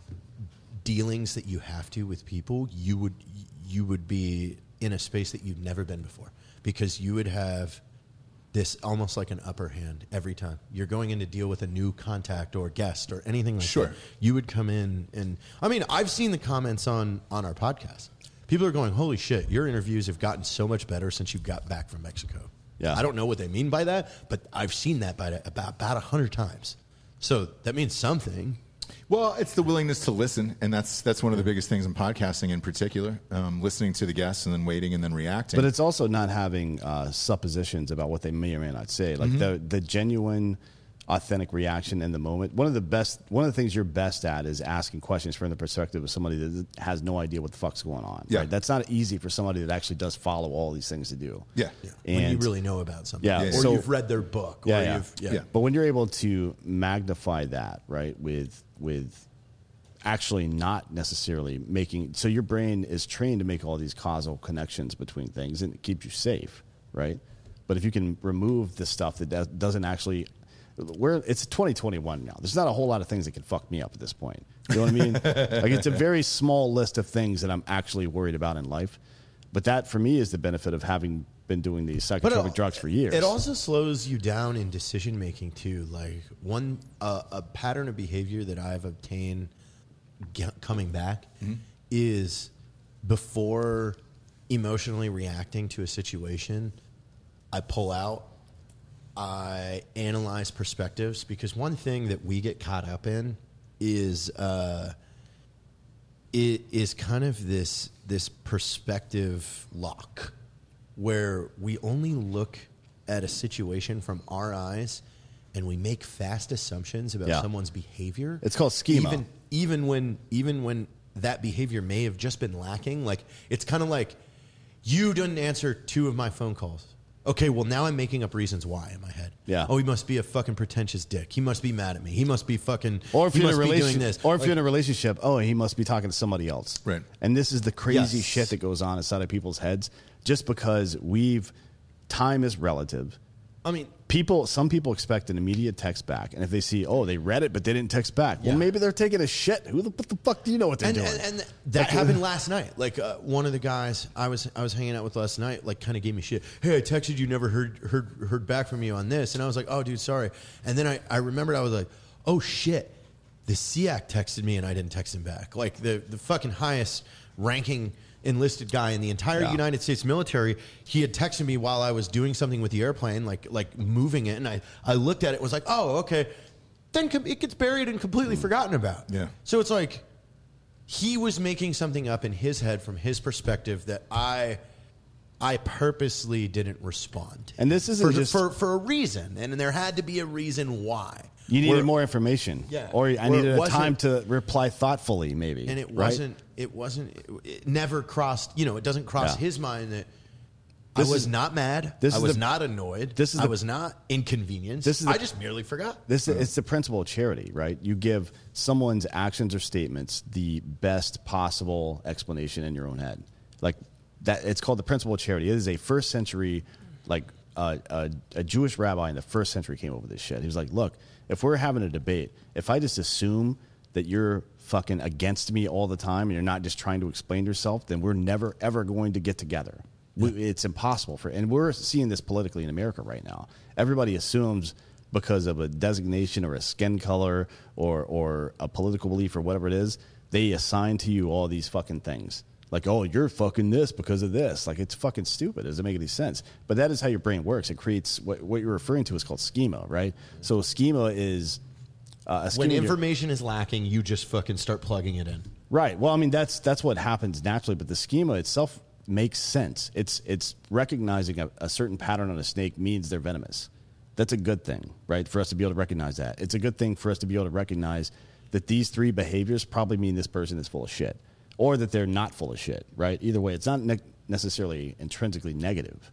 dealings that you have to with people, you would you would be in a space that you've never been before because you would have this almost like an upper hand every time you're going in to deal with a new contact or guest or anything like sure. that. You would come in and I mean, I've seen the comments on on our podcast. People are going, "Holy shit, your interviews have gotten so much better since you got back from Mexico." Yeah. I don't know what they mean by that, but I've seen that by about about a hundred times. So that means something. Well, it's the willingness to listen, and that's that's one of the biggest things in podcasting in particular, um, listening to the guests and then waiting and then reacting. But it's also not having uh, suppositions about what they may or may not say. Like mm-hmm. the the genuine, authentic reaction in the moment. One of the best, one of the things you're best at is asking questions from the perspective of somebody that has no idea what the fuck's going on. Yeah. Right? That's not easy for somebody that actually does follow all these things to do. Yeah. Yeah. And when you really know about something. Yeah, Or so- you've read their book. Yeah, or yeah. You've, yeah. Yeah. But when you're able to magnify that, right, with with actually not necessarily making. So your brain is trained to make all these causal connections between things, and it keeps you safe, right? But if you can remove the stuff that does, doesn't actually, we're, it's twenty twenty-one now. There's not a whole lot of things that can fuck me up at this point. You know what I mean? Like, it's a very small list of things that I'm actually worried about in life. But that, for me, is the benefit of having been doing these psychotropic it, drugs for years. It also slows you down in decision making too. Like one uh, a pattern of behavior that I've obtained get, coming back mm-hmm. is before emotionally reacting to a situation, I pull out. I analyze perspectives, because one thing that we get caught up in is uh, it is kind of this this perspective lock, where we only look at a situation from our eyes and we make fast assumptions about yeah. someone's behavior. It's called schema. Even, even when even when that behavior may have just been lacking. Like, it's kind of like, you didn't answer two of my phone calls. Okay, well, now I'm making up reasons why in my head. Yeah. Oh, he must be a fucking pretentious dick. He must be mad at me. He must be fucking. Or if he you're in a must be doing relationship, this. or if Like, you're in a relationship, oh, he must be talking to somebody else. Right. And this is the crazy Yes. shit that goes on inside of people's heads, just because we've time is relative. I mean, People, some people expect an immediate text back, and if they see, oh, they read it but they didn't text back, well, Yeah. maybe they're taking a shit. Who the, what the fuck do you know what they're and, doing? and, and that Like, happened last night. Like uh, one of the guys I was I was hanging out with last night, like, kind of gave me shit. Hey, I texted you, never heard heard heard back from you on this, and I was like, oh, dude, sorry. And then I, I remembered, I was like, oh shit, the S E A C texted me and I didn't text him back. Like the the fucking highest ranking enlisted guy in the entire Yeah. United States military, he had texted me while I was doing something with the airplane, like like moving it, and I, I looked at it and was like, oh, okay. Then com- it gets buried and completely forgotten about. Yeah. So it's like, he was making something up in his head from his perspective that I I purposely didn't respond. And this isn't for, just- for for a reason, and there had to be a reason why. you needed Where- more information. Yeah. Or I Where it needed a wasn't- time to reply thoughtfully, maybe. and it right? wasn't it wasn't it, it never crossed, you know, it doesn't cross Yeah. his mind that This I was is- not mad. this I is was the- not annoyed. this is I the- was not inconvenienced. This is the- I just merely forgot. This it's the principle of charity, right? You give someone's actions or statements the best possible explanation in your own head. Like that, it's called the principle of charity. It is a first century, like uh, a, a Jewish rabbi in the first century came up with this shit. He was like, "Look, if we're having a debate, if I just assume that you're fucking against me all the time and you're not just trying to explain yourself, then we're never ever going to get together." We, it's impossible for, and we're seeing this politically in America right now. Everybody assumes because of a designation or a skin color or or a political belief or whatever it is, they assign to you all these fucking things. Like, oh, you're fucking this because of this. Like, it's fucking stupid. It doesn't make any sense. But that is how your brain works. It creates what, what you're referring to is called schema, right? So schema is uh, a schema When in your- information is lacking, you just fucking start plugging it in. Right. Well, I mean, that's that's what happens naturally, but the schema itself makes sense. It's it's recognizing a, a certain pattern on a snake means they're venomous. That's a good thing, right? For us to be able to recognize that. It's a good thing for us to be able to recognize that these three behaviors probably mean this person is full of shit, or that they're not full of shit, right? Either way, it's not ne- necessarily intrinsically negative.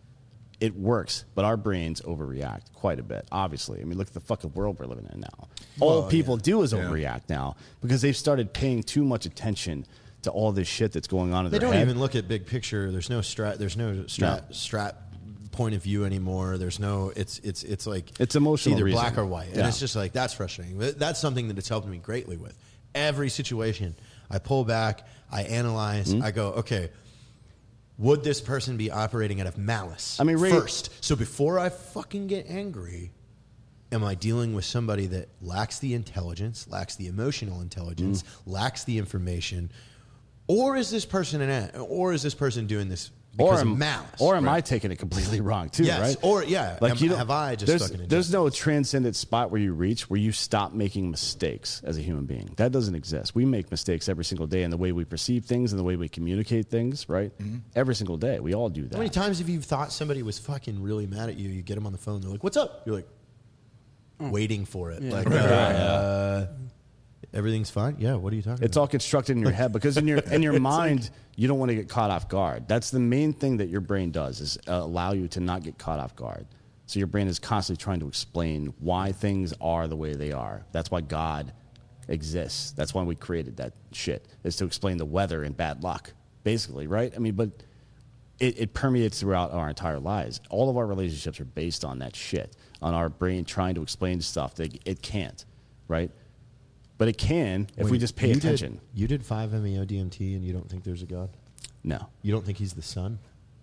It works, but our brains overreact quite a bit, obviously. I mean, look at the fucking world we're living in now. All Well, people yeah. do is Yeah. overreact now because they've started paying too much attention to all this shit that's going on in They their don't head. even look at big picture. There's no strat. There's no strat. No. Strat point of view anymore. There's no. It's it's it's like It's emotional either reason. black or white, and Yeah. it's just like that's frustrating. But that's something that it's helped me greatly with. Every situation, I pull back, I analyze, Mm-hmm. I go, okay, would this person be operating out of malice? I mean, Ray- first, so before I fucking get angry, am I dealing with somebody that lacks the intelligence, lacks the emotional intelligence, Mm-hmm. lacks the information, or is this person an or is this person doing this or because am, of malice? or am I taking it completely wrong too? Yes, right? or yeah, am- you don't- have I just there's, fucking there's no adjusted? transcendent spot where you reach where you stop making mistakes as a human being. That doesn't exist. We make mistakes every single day in the way we perceive things and the way we communicate things. Right? Mm-hmm. Every single day, we all do that. How many times have you thought somebody was fucking really mad at you? You get them on the phone, they're like, "What's up?" You're like, waiting for it, like, uh, everything's fine. Yeah, what are you talking It's about? all constructed in your head because in your in your mind you don't want to get caught off guard. That's the main thing that your brain does is uh, allow you to not get caught off guard. So your brain is constantly trying to explain why things are the way they are. That's why God exists. That's why we created that shit, is to explain the weather and bad luck, basically, right? I mean, but it, it permeates throughout our entire lives. All of our relationships are based on that shit, on our brain trying to explain stuff that it can't, right? But it can if Wait, we just pay you attention. Did, you did five M E O D M T and you don't think there's a God? No. You don't think he's the sun?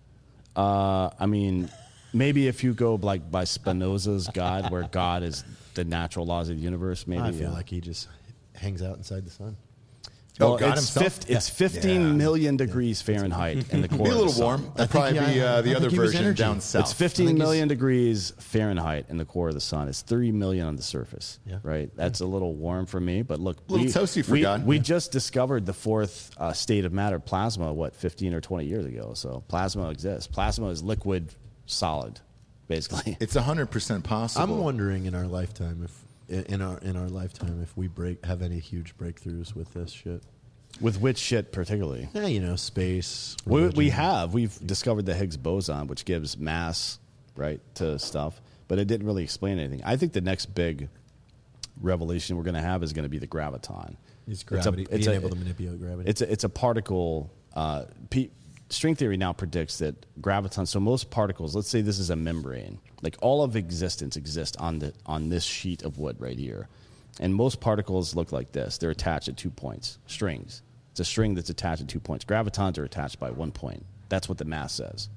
Uh, I mean, maybe if you go like by Spinoza's God, where God is the natural laws of the universe, maybe. I feel yeah. like he just hangs out inside the sun. Oh, Well, God it's, himself? fif- it's fifteen Yeah. million degrees Fahrenheit in the core. Be a of little the sun. warm. That'd I think probably he- be I- uh, I the think other he was version energy. down south. It's I fifteen think million he's- degrees Fahrenheit in the core of the sun. It's three million on the surface. Yeah. Right? That's a little warm for me, but look. A little we, toasty for we, God. We Yeah. just discovered the fourth uh, state of matter, plasma, what, fifteen or twenty years ago. So plasma exists. Plasma is liquid solid, basically. It's one hundred percent possible. I'm wondering in our lifetime if in our in our lifetime if we break have any huge breakthroughs with this shit. With which shit particularly? Yeah, you know, space. We, we religion. have. We've discovered the Higgs boson, which gives mass, right, to stuff, but it didn't really explain anything. I think the next big revelation we're going to have is going to be the graviton. It's gravity. It's a, it's being a, able to manipulate gravity. It's a, it's a particle. Uh, P, string theory now predicts that graviton. So most particles, let's say this is a membrane, like all of existence exists on the on this sheet of wood right here, and most particles look like this. They're attached at two points, strings. It's a string that's attached at two points. Gravitons are attached by one point. That's what the mass says.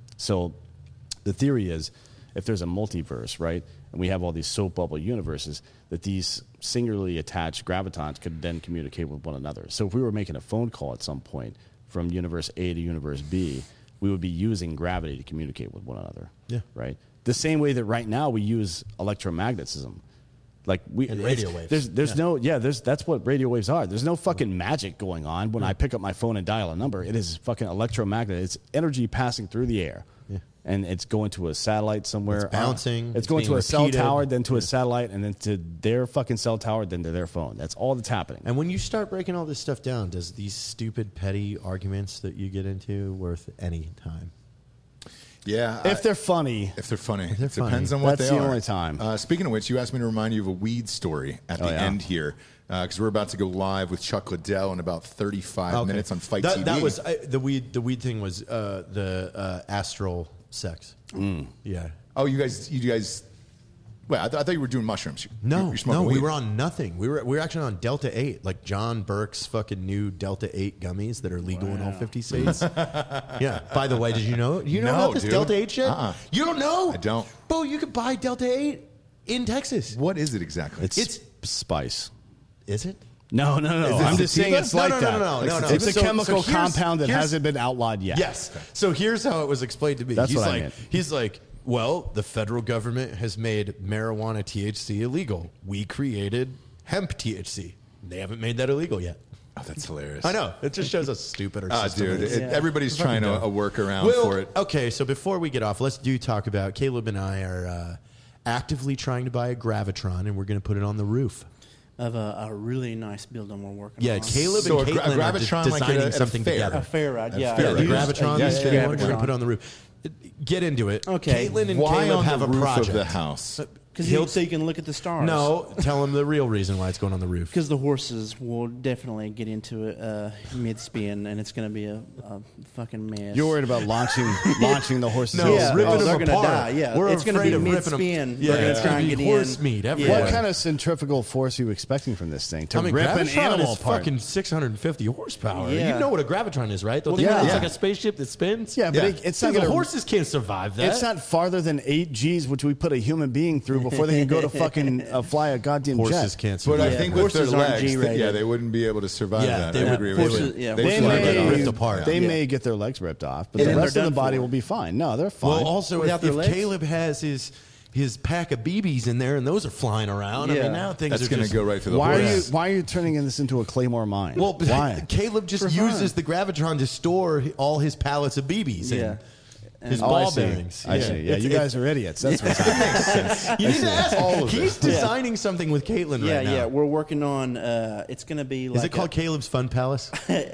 So the theory is, if there's a multiverse, right, and we have all these soap bubble universes, that these singularly attached gravitons could then communicate with one another. So if we were making a phone call at some point from universe A to universe B, we would be using gravity to communicate with one another. Yeah. Right? The same way that right now we use electromagnetism. Like we And radio it's- waves. There's there's Yeah. no yeah, there's that's what radio waves are. There's no fucking magic going on when I pick up my phone and dial a number. It is fucking electromagnet. It's energy passing through the air. Yeah. And it's going to a satellite somewhere. It's bouncing, It's, it's going being to a cell repeated. tower, then to a satellite, and then to their fucking cell tower, then to their phone. That's all that's happening. And when you start breaking all this stuff down, does these stupid petty arguments that you get into worth any time? Yeah. If I- they're funny, If they're funny, they're it depends funny. on what That's they the are. only time. Uh, speaking of which, you asked me to remind you of a weed story at Oh, the yeah? end here because we're about to go live with Chuck Liddell in about thirty-five Okay. minutes on Fight that, T V. That was I, the weed. The weed thing was uh, the uh, astral sex. Mm. Yeah. oh, you guys, you guys. Well, I, th- I thought you were doing mushrooms. You- No, you're smoking no, we weed. were on nothing. We were we were actually on Delta eight, like John Burke's fucking new Delta eight gummies that are legal in all fifty states. Yeah. By the way, did you know? You know No, about this dude. Delta eight shit? Uh-uh. You don't know? I don't. Bro, you could buy Delta eight in Texas. What is it exactly? it's, It's- spice. Is it? No, no, no. Is it I'm just saying sativa? it's No, like no, no, that. no, no, no, no. It's a So- chemical so here's- compound that here's- hasn't been outlawed yet. Yes. So here's how it was explained to me. That's he's what I like, meant. he's like, well, the federal government has made marijuana T H C illegal. We created hemp T H C. They haven't made that illegal yet. Oh, that's hilarious. I know. It just shows how stupid our Ah, system dude, is. it, everybody's trying to a workaround Well, for it. okay, so before we get off, let's do talk about Caleb and I are uh, actively trying to buy a Gravitron, and we're going to put it on the roof. Of a, a really nice building we're working Yeah, on. Caleb So and a gra- Caitlin are Gravitron de- like at designing a- at a something fair. together. A fair ride, yeah. fair Yeah, the ride. Gravitron, Yeah, this yeah, new yeah, one, we're going to Gravitron. put it on the roof. Get into it. Okay. Caitlin and Why Caleb on have the a roof project. of the house? Because He'll- so you can look at the stars. No, tell him the real reason why it's going on the roof. Because the horses will definitely get into it uh, mid-spin, and it's going to be a, a fucking mess. You're worried about launching launching the horses. No, in Yeah. space. ripping Oh, them they're gonna apart. die, yeah. We're It's gonna afraid be of ripping mid-spin. them. They're Yeah, gonna it's try gonna and be get in. horse meat everywhere. Yeah. What kind of centrifugal force are you expecting from this thing to I mean, rip an Gravitron animal is apart? fucking six hundred fifty horsepower. Yeah. You know what a Gravitron is, right? The Well, thing yeah. that looks Yeah. like a spaceship that spins? Yeah, but Yeah. it, it's Dude, not the going to. horses can't survive that. It's not farther than eight G's, which we put a human being through before they can go to fucking uh, fly a goddamn Horses jet. can't But survive I Yeah, think with their horses aren't legs, th- G-rated. yeah, they wouldn't be able to survive Yeah, that. they I would- agree with horses- you. yeah, They'd They horses fly are right get off. ripped apart. They Yeah. may get their legs ripped off, but And the then rest they're of the done body for. will be fine. No, they're fine. Well, also, if, Without their if legs? Caleb has his his pack of B Bs in there and those are flying around, I Yeah. mean, now things That's are going to just go right through the why are horse. you why are you turning this into a Claymore mine? Well, why? Caleb just For fun. uses the Gravitron to store all his pallets of B Bs. Yeah. And his Oh, I ball see. bearings. I see. Yeah, It's- you it's- guys are idiots. That's what's happening. You need to ask. All of He's it. designing something with Caitlin Yeah, right now. yeah. We're working on. Uh, it's going to be. Like Is it called a- Caleb's Fun Palace?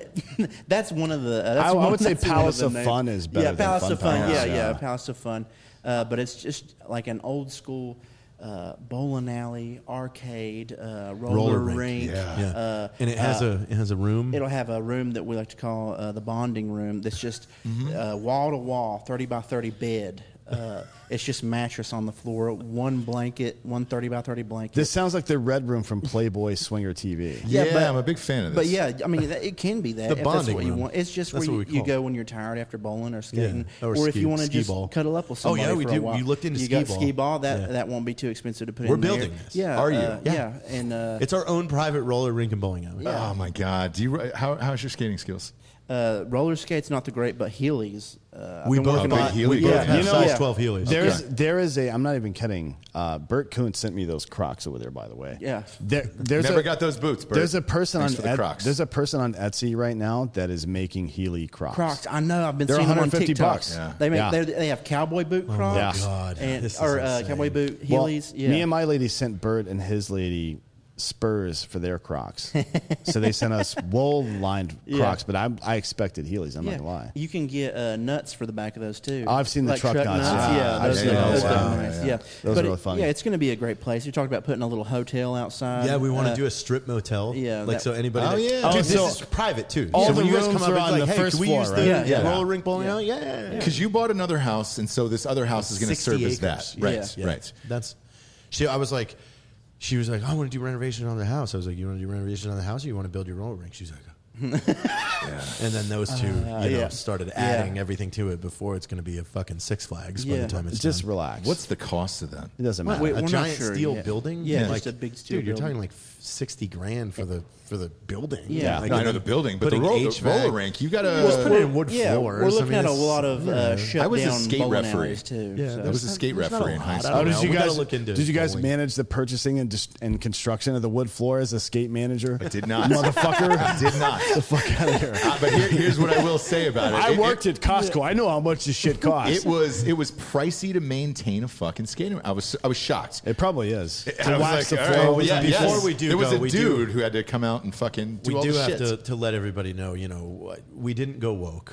That's one of the. Uh, that's I- I one, would say that's one of Palace the of names. Fun is better Yeah, than Palace Fun of Fun. Palace, Yeah, yeah. yeah, Palace of Fun. Uh, but it's just like an old school uh, bowling alley, arcade, uh, roller, Roller rink. rink. Yeah. Yeah. Uh, and it has uh, a it has a room. It'll have a room that we like to call uh, the bonding room. That's just Mm-hmm. uh, wall to wall, thirty by thirty bed. Uh, it's just mattress on the floor, one blanket, one thirty by thirty blanket. This sounds like the red room from Playboy Swinger T V. Yeah, but- I'm a big fan of this. But yeah, I mean, that- it can be that The if that's bonding what you room. want. It's just That's where what you, we you call go it. when you're tired after bowling or skating, or or if ski- you want to ski just ball. cuddle up with Oh, somebody yeah, we for do. a while. We looked into you ski got ball. ski ball. That Yeah. that won't be too expensive to put We're in there. building this. Yeah, Are you? uh, Yeah. yeah, and uh, It's our own private roller rink and bowling alley. Yeah. oh my god, do you? How how's your skating skills? uh, roller skates not the great, but Heelys. Uh, I've We been both working big on- Heelys we both guy. have You know- size yeah. twelve Heelys. There's there is a I'm not even kidding. Uh, Bert Kuhn sent me those Crocs over there, by the way. Yeah. There, there's Never a, got those boots. Bert. There's a person Thanks on for the Ed- Crocs. there's a person on Etsy right now that is making Healy Crocs. Crocs. I know. I've been They're seeing them on one hundred fifty TikTok. bucks. Yeah. They make Yeah. they're- they have cowboy boot Crocs. Yeah. God, and, this is or uh, insane. cowboy boot Well, Heelys. yeah. Me and my lady sent Bert and his lady Spurs for their Crocs. So they sent us wool lined Yeah. Crocs, but I I expected Heelys. I'm yeah. not gonna lie. You can get uh, nuts for the back of those too. I've seen the Like truck nuts, Yeah, yeah. I've those, seen are- those, those are wow. nice. Yeah, Yeah, yeah. Those but are really it- funny. Yeah, it's going to be a great place. You talked about putting a little hotel outside. Yeah, we want to Uh, do a strip motel. yeah, like that- so anybody. Oh, that, yeah. Dude, Oh, this so is private too. all so the when you guys rooms come up, are it's on like, the hey, first can we floor, use the right? Yeah, yeah. roller rink bowling alley? Yeah, yeah, yeah. Because you bought another house, and so this other house is going to sixty serve as that. acres. Right, Yeah. right. That's. She, I was like, she was like, I want to do renovation on the house. I was like, you want to do renovation on the house, or you want to build your roller rink? She's like. And then those two, you know, yeah. started Yeah. adding everything to it before it's going to be a fucking Six Flags by Yeah. the time it's Just done. relax. What's the cost of that? it doesn't Wait, matter. wait, a we're not giant sure steel yet. building? Yeah, like, just a big steel dude, you're building. talking like sixty grand for the for the building. Yeah. Like, No, I and know the then building, but the, putting ro- the H V A C. roller rink, you got Well, to. put it in wood Yeah, floors. we're I looking mean, at a it's- lot of uh, shut I was a down skate bowling referee. alleys too. Yeah, so. I was a skate There's not referee a in lot. high I school. don't Oh, did know. you We gotta guys look into did you guys bowling. manage the purchasing and just and construction of the wood floor as a skate manager? I did not. Motherfucker. I did not. the fuck out of here. Uh, but here, here's what I will say about it. I It- worked it, at Costco. I know how much this shit costs. It was it was pricey to maintain a fucking skating rink. I was I was shocked. It probably is. And To I was wax like, the all floor right, with yeah, the yes. Before we do there was go, a we do- dude who had to come out and fucking do We all do the have shit. to, to let everybody know, you know, we didn't go woke.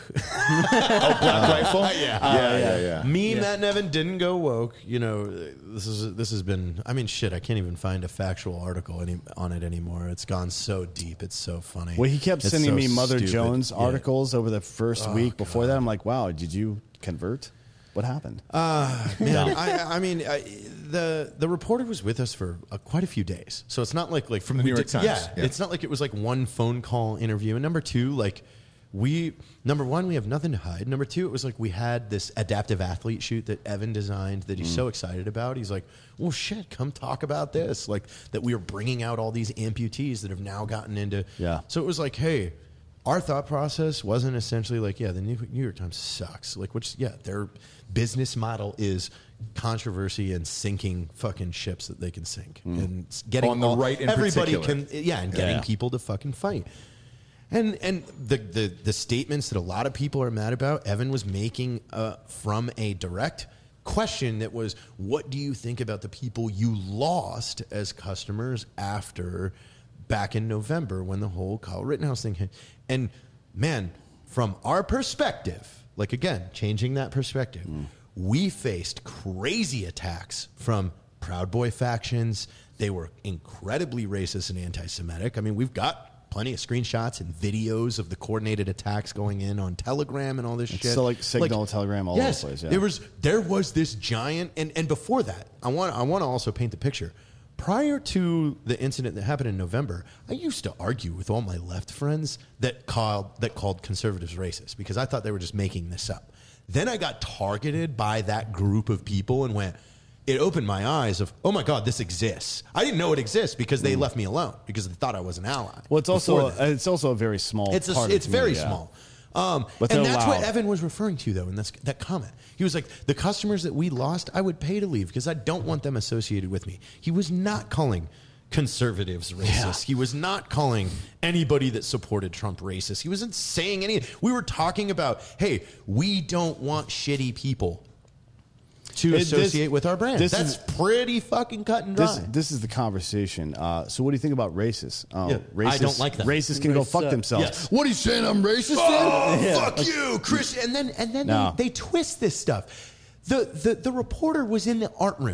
Oh, Black Rifle. Yeah, yeah, yeah, yeah. Me, Matt, and Evan didn't go woke. You know, this is this has been. I mean, shit. I can't even find a factual article any, on it anymore. It's gone so deep. It's so funny. Well, he kept It's sending so me Mother stupid. Jones Yeah. articles over the first Oh, week. Before that, I'm like, wow, did you convert? What happened? Uh, man, I, I mean, I, the the reporter was with us for uh, quite a few days, so it's not like like From the we New York Times, Yeah, yeah. it's not like it was like one phone call interview. And number two, like we number one, we have nothing to hide. Number two, it was like we had this adaptive athlete shoot that Evan designed that he's Mm. so excited about. He's like, well, shit, come talk about this. Like that we are bringing out all these amputees that have now gotten into. Yeah. So it was like, hey. Our thought process wasn't essentially like, yeah, the New New York Times sucks. Like, which, yeah, their business model is controversy and sinking fucking ships that they can sink and s- getting On the all- right in everybody particular. can, yeah, and getting Yeah. people to fucking fight. And and the, the the statements that a lot of people are mad about, Evan was making uh, from a direct question that was, what do you think about the people you lost as customers after back in November when the whole Kyle Rittenhouse thing hit? And man, from our perspective, like again, changing that perspective, we faced crazy attacks from Proud Boy factions. They were incredibly racist and anti-Semitic. I mean, we've got plenty of screenshots and videos of the coordinated attacks going in on Telegram and all this It's shit. still like Signal, Telegram, all over yes, the place, yeah. There was there was this giant, and, and before that, I want I want to also paint the picture. Prior to the incident that happened in November, I used to argue with all my left friends that called that called conservatives racist because I thought they were just making this up. Then I got targeted by that group of people and went, it opened my eyes of, oh my God, this exists. I didn't know it exists because they left me alone because they thought I was an ally. Well, it's also Before that. it's also a very small. It's a, part of it's the very community, yeah. small. Um, But and they're that's what loud. Evan was referring to, though, in this, that comment. He was like, the customers that we lost, I would pay to leave because I don't want them associated with me. He was not calling conservatives racist. He was not calling anybody that supported Trump racist. He wasn't saying any. We were talking about, hey, we don't want shitty people to It- this- associate with our brand. this That's is- pretty fucking cut and dry. This, this is the conversation. Uh, so, what do you think about racists? Oh, Yeah, I racists, don't like them. Racists can go They fuck suck. themselves. Yes. What are you saying? I'm racist? Oh, then? fuck you, Chris. And then and then No. they, they twist this stuff. The, the the reporter was in the art room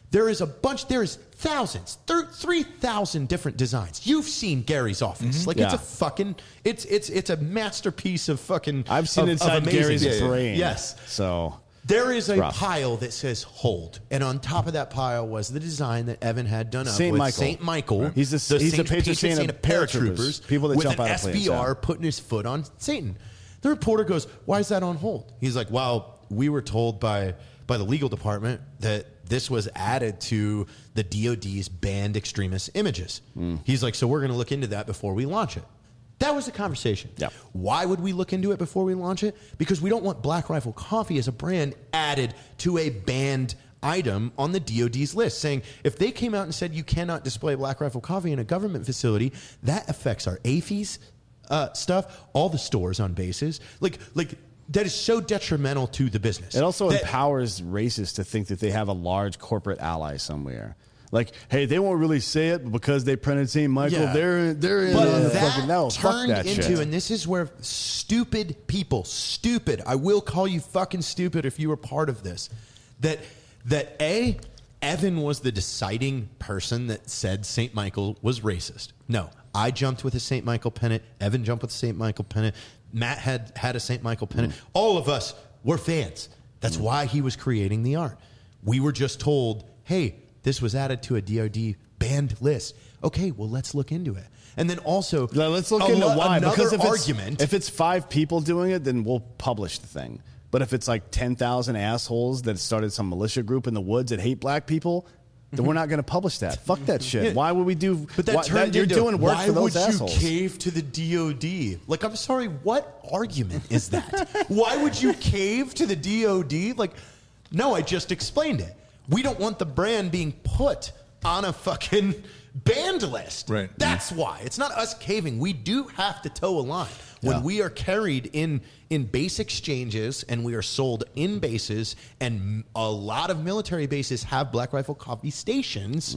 There is a bunch, there is thousands, three thousand different designs. You've seen Gary's office. Like, it's Yeah. a fucking, it's it's it's a masterpiece of fucking I've seen of- of inside amazing. Gary's Yeah, yeah. brain. Yes. So There is a rough. pile that says hold. And on top of that pile was the design that Evan had done up Saint with Michael. Saint Michael. He's the- he's the patron saint of paratroopers, people that with jump an out of planes, S B R yeah. putting his foot on Satan. The reporter goes, why is that on hold? He's like, well, we were told by by the legal department that this was added to the D O D's banned extremist images. Mm. He's like, so we're going to look into that before we launch it. That was the conversation. Yeah. Why would we look into it before we launch it? Because we don't want Black Rifle Coffee as a brand added to a banned item on the D O D's list, saying if they came out and said you cannot display Black Rifle Coffee in a government facility, that affects our A F Is uh, stuff, all the stores on bases. Like, like that is so detrimental to the business. it also that, empowers racists to think that they have a large corporate ally somewhere. Like, hey, they won't really say it, but because they printed Saint Michael, Yeah. they're they're in But on the that fucking no. Fuck turned that into, shit. and this is where stupid people, stupid, I will call you fucking stupid if you were part of this, that, that A, Evan was the deciding person that said Saint Michael was racist. No, I jumped with a Saint Michael pennant. Evan jumped with a Saint Michael pennant. Matt had, had a Saint Michael pennant. Mm. All of us were fans. That's why he was creating the art. We were just told, hey, this was added to a D O D banned list. Okay, well, let's look into it. And then also, Now, let's look a into lo- why. Another Because if argument. it's, if it's five people doing it, then we'll publish the thing. But if it's like ten thousand assholes that started some militia group in the woods that hate black people, then we're not going to publish that. Fuck that shit. Yeah. Why would we do? But that why, turned you're into, doing work why for those would assholes. you cave to the D O D? Like, I'm sorry, what argument is that? Why would you cave to the D O D? Like, no, I just explained it. We don't want the brand being put on a fucking banned list. Right. That's why. It's not us caving. We do have to toe a line. When Yeah. we are carried in in base exchanges and we are sold in bases, and a lot of military bases have Black Rifle Coffee stations,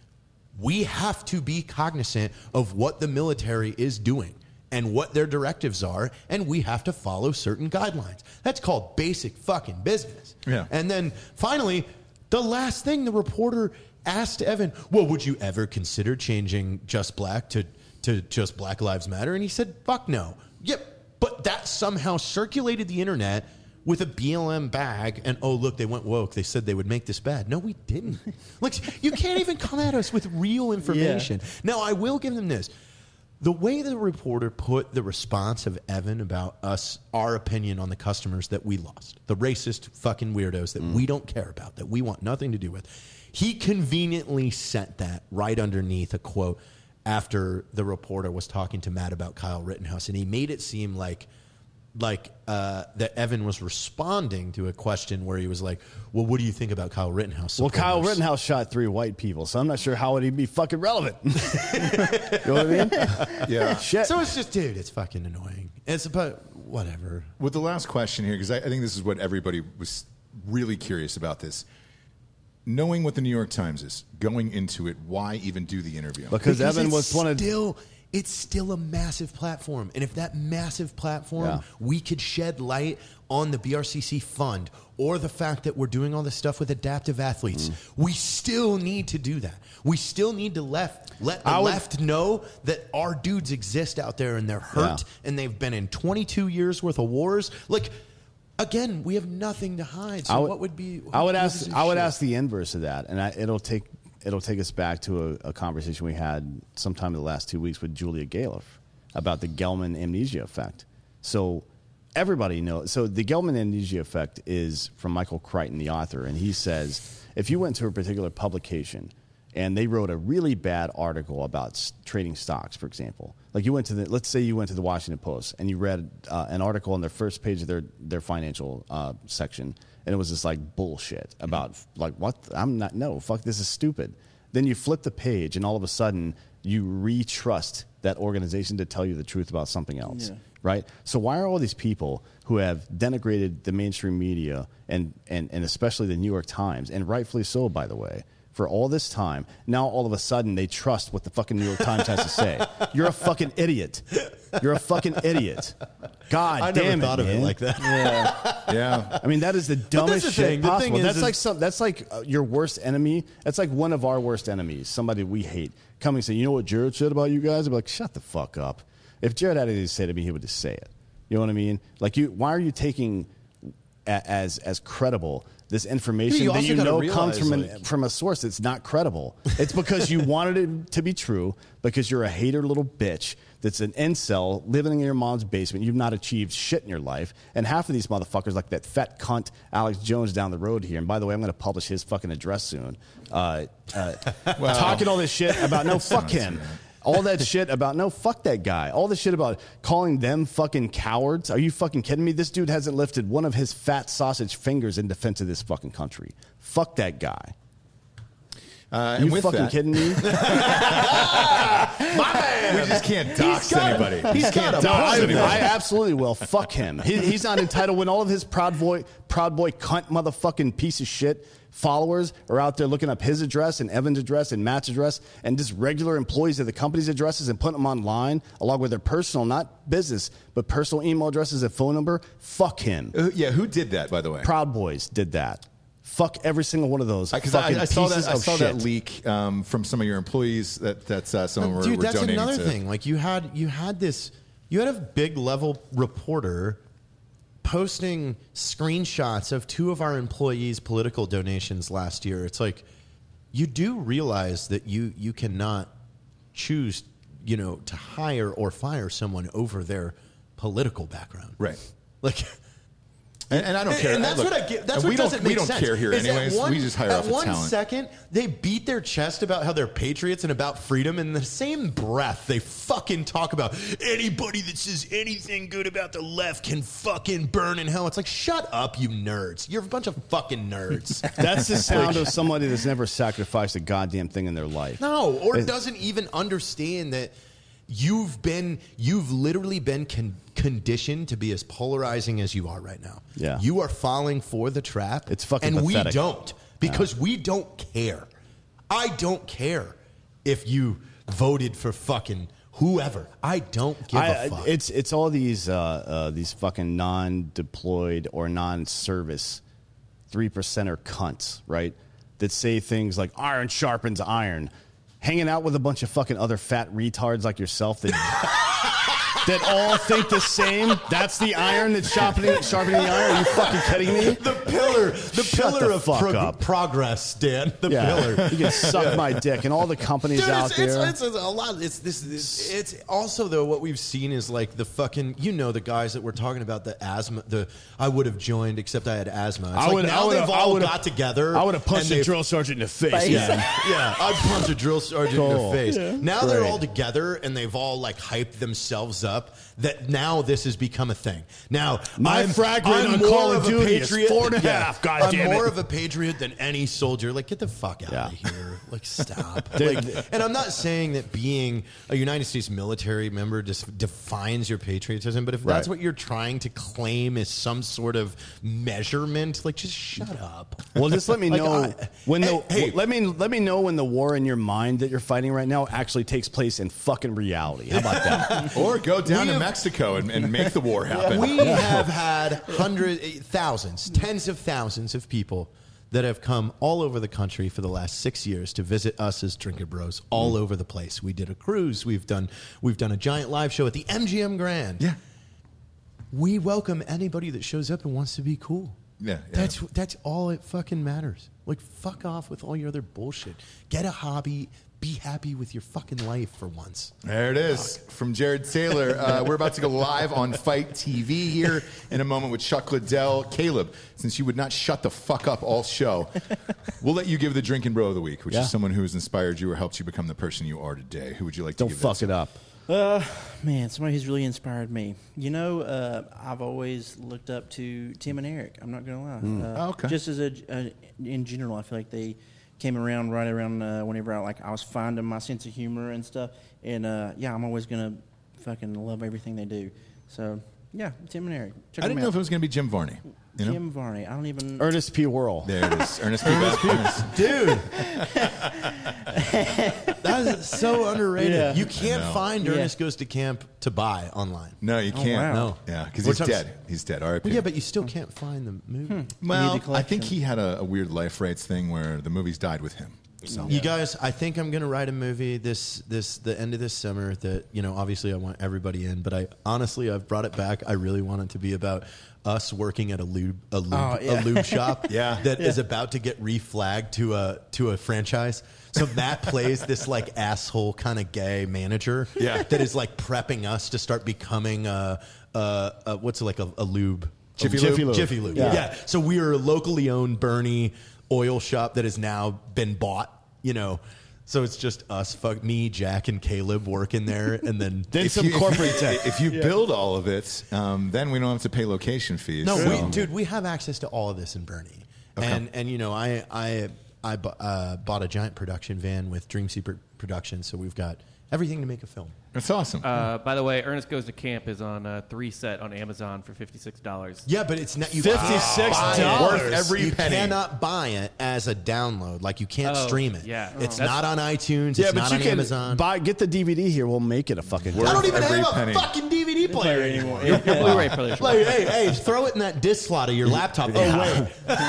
we have to be cognizant of what the military is doing and what their directives are, and we have to follow certain guidelines. That's called basic fucking business. Yeah. And then finally, the last thing the reporter asked Evan, well, would you ever consider changing Just Black to, to Just Black Lives Matter? And he said, fuck no. Yep. But that somehow circulated the internet with a B L M bag, and oh, look, they went woke. They said they would make this bad. No, we didn't. Like, you can't even come at us with real information. Now, I will give them this. The way the reporter put the response of Evan about us, our opinion on the customers that we lost, the racist fucking weirdos that we don't care about, that we want nothing to do with, he conveniently sent that right underneath a quote after the reporter was talking to Matt about Kyle Rittenhouse, and he made it seem like like uh, that Evan was responding to a question where he was like, well, what do you think about Kyle Rittenhouse? Well, Kyle supporters?" Rittenhouse shot three white people, so I'm not sure how would he be fucking relevant. You know what I mean? Yeah. Shit. So it's just, dude, it's fucking annoying. It's about whatever. With the last question here, because I, I think this is what everybody was really curious about this. Knowing what the New York Times is, going into it, why even do the interview? Because Evan it's was one of still, it's still a massive platform, and if that massive platform, Yeah. we could shed light on the B R C C fund or the fact that we're doing all this stuff with adaptive athletes, Mm. we still need to do that. We still need to left let the I would- left know that our dudes exist out there and they're hurt Yeah. and they've been in twenty-two years worth of wars. Like, again, we have nothing to hide. So I would, what would be? I would who ask. gives a I would shit? ask the inverse of that, and I, it'll take it'll take us back to a, a conversation we had sometime in the last two weeks with Julia Galiff about the Gelman amnesia effect. So everybody knows. So the Gelman amnesia effect is from Michael Crichton, the author, and he says if you went to a particular publication and they wrote a really bad article about s- trading stocks, for example. Like you went to the, let's say you went to the Washington Post and you read uh, an article on their first page of their, their financial uh, section, and it was just like bullshit about like, what? I'm not, no, fuck, this is stupid. Then you flip the page and all of a sudden you re-trust that organization to tell you the truth about something else. Yeah. Right? So why are all these people who have denigrated the mainstream media and, and, and especially the New York Times, and rightfully so, by the way, for all this time. Now all of a sudden they trust what the fucking New York Times has to say. You're a fucking idiot. You're a fucking idiot. God I damn never it, thought of man. it like that. Yeah. Yeah. I mean, that is the dumbest the shit thing. The possible. thing is- that's is- like some. That's like uh, your worst enemy. That's like one of our worst enemies. Somebody we hate coming and saying, "You know what Jared said about you guys?" I'd be like, "Shut the fuck up." If Jared had anything to say to me, he would just say it. You know what I mean? Like, you. Why are you taking a, as as credible this information You that also you gotta know realize, comes from an, like- from a source that's not credible? It's because you wanted it to be true, because you're a hater little bitch that's an incel living in your mom's basement. You've not achieved shit in your life. And half of these motherfuckers, like that fat cunt Alex Jones down the road here, and by the way, I'm going to publish his fucking address soon, uh, uh, talking all this shit about, no, fuck him. All that shit about, no, fuck that guy. All the shit about calling them fucking cowards. Are you fucking kidding me? This dude hasn't lifted one of his fat sausage fingers in defense of this fucking country. Fuck that guy. Uh, you and with fucking that, kidding me? My man. we just can't dox got- anybody. he's We got can't a No, dox I, anybody. I absolutely will. Fuck him. He, he's not entitled when all of his proud boy, proud boy cunt motherfucking piece of shit followers are out there looking up his address and Evan's address and Matt's address and just regular employees of the company's addresses and putting them online along with their personal, not business, but personal email addresses and phone number. Fuck him. Uh, yeah, who did that, by the way? Proud Boys did that. Fuck every single one of those Because fucking I, I saw pieces that I of saw shit. that leak um, from some of your employees that that's uh, some were, Dude, were that's donating another to. thing. Like you had you had this you had a big level reporter posting screenshots of two of our employees' political donations last year. It's like you do realize that you you cannot choose, you know, to hire or fire someone over their political background. Right. Like And, and I don't care. And that's Look, what I get. That's and what we doesn't don't, make we don't sense. care here Is at anyways. one- we just hire at off of one talent. second, they beat their chest about how they're patriots and about freedom. And in the same breath, they fucking talk about anybody that says anything good about the left can fucking burn in hell. It's like, shut up, you nerds. You're a bunch of fucking nerds. That's the sound of somebody that's never sacrificed a goddamn thing in their life. No, or It- doesn't even understand that you've been, you've literally been con- conditioned to be as polarizing as you are right now. Yeah. You are falling for the trap. It's fucking And pathetic. we don't, because we don't care. I don't care if you voted for fucking whoever. I don't give I, a fuck. It's it's all these uh, uh, these fucking non-deployed or non-service three percenter cunts, right? That say things like "iron sharpens iron," hanging out with a bunch of fucking other fat retards like yourself that that all think the same. That's the iron that's sharpening sharpening the iron. Are you fucking kidding me? the pillar, the Shut pillar the of fuck prog- up. progress, Dan. The Yeah, pillar. you can suck my dick, and all the companies Dude, out it's, there. It's, it's, it's a lot. It's this. It's, it's also though what we've seen is like the fucking. You know the guys that we're talking about the asthma. The I would have joined except I had asthma. It's I like would- now I would- they've I all would have- got together. I would have punched and a they've- drill sergeant in the face. Yeah, man. yeah. I'd punch a drill sergeant in the Cool. face. Yeah. Now they're Great. all together and they've all like hyped themselves up. That now this has become a thing. Now My I'm, frag rate I'm on more Call of of a Duty is patriot. four and a Yeah. half, God I'm damn more it. of a patriot than any soldier. Like get the fuck out Yeah. of here. Like stop. Dude, like, and I'm not saying that being a United States military member just defines your patriotism. But if that's Right. what you're trying to claim as some sort of measurement, like just shut up. Well, just let me Like, know I- when the hey, hey. let me let me know when the war in your mind that you're fighting right now actually takes place in fucking reality. How about that? Or go down We to have- Mexico and, and make the war happen. We have had hundreds, thousands, tens of thousands of people that have come all over the country for the last six years to visit us as Drinker Bros all Mm. over the place. We did a cruise. We've done we've done a giant live show at the M G M Grand. Yeah. We welcome anybody that shows up and wants to be cool. Yeah, yeah. That's that's all it fucking matters. Like fuck off with all your other bullshit. Get a hobby. Be happy with your fucking life for once. There it is from Jared Taylor. Uh, we're about to go live on Fight T V here in a moment with Chuck Liddell. Caleb, since you would not shut the fuck up all show, we'll let you give the Drinking Bro of the Week, which Yeah. is someone who has inspired you or helped you become the person you are today. Who would you like to Don't give fuck that it to? up. Uh, man, somebody who's really inspired me. You know, uh, I've always looked up to Tim and Eric. I'm not gonna lie. Uh, Oh, okay. Just as a, uh, in general, I feel like they came around right around uh, whenever I like I was finding my sense of humor and stuff. And uh, yeah, I'm always gonna fucking love everything they do. So yeah, Tim and Eric. Check I them didn't know out. if it was going to be Jim Varney. You know? Jim Varney. I don't even. Ernest P. Worrell. There it is. Ernest P. Ernest. Dude, that is so underrated. Yeah. You can't I know. find Yeah. Ernest Goes to Camp to buy online. No, you can't. wow. No. Yeah, because Which he's I'm- dead. He's dead. R I P. Well, yeah, but you still can't find the movie. Well, Media I think collection. he had a, a weird life rights thing where the movies died with him. So You guys, I think I'm going to write a movie this this the end of this summer that, you know, obviously I want everybody in, but I honestly I've brought it back. I really want it to be about us working at a lube a lube, Oh, yeah. a lube shop Yeah. that is about to get reflagged to a to a franchise. So Matt plays this like asshole kind of gay manager Yeah. that is like prepping us to start becoming a, a, a what's it, like a, a lube Jiffy a Lube? Jiffy Lube. Jiffy Lube. Yeah. Yeah. So we are a locally owned Bernie oil shop that has now been bought. You know, so it's just us, fuck me, Jack, and Caleb working there, and then Then if some you, corporate if, tech. if you build all of it, um, then we don't have to pay location fees. no, so- we, dude, we have access to all of this in Bernie, and and you know, I I I bu- uh, bought a giant production van with Dream Secret Productions, so we've got everything to make a film. That's awesome. Uh, by the way, Ernest Goes to Camp is on uh, three set on Amazon for fifty-six dollars. Yeah, but it's not you fifty-six can't buy it. dollars. Worth every you penny. cannot buy it as a download. Like you can't Oh, stream it. yeah. it's Oh. not on iTunes. Yeah, it's but not you on can Amazon. buy get the D V D here. We'll make it a fucking. Worth I don't even every have penny. a fucking D V D player anymore. Your, your Blu-ray player. Like, hey, hey, throw it in that disk slot of your laptop. Oh, wait.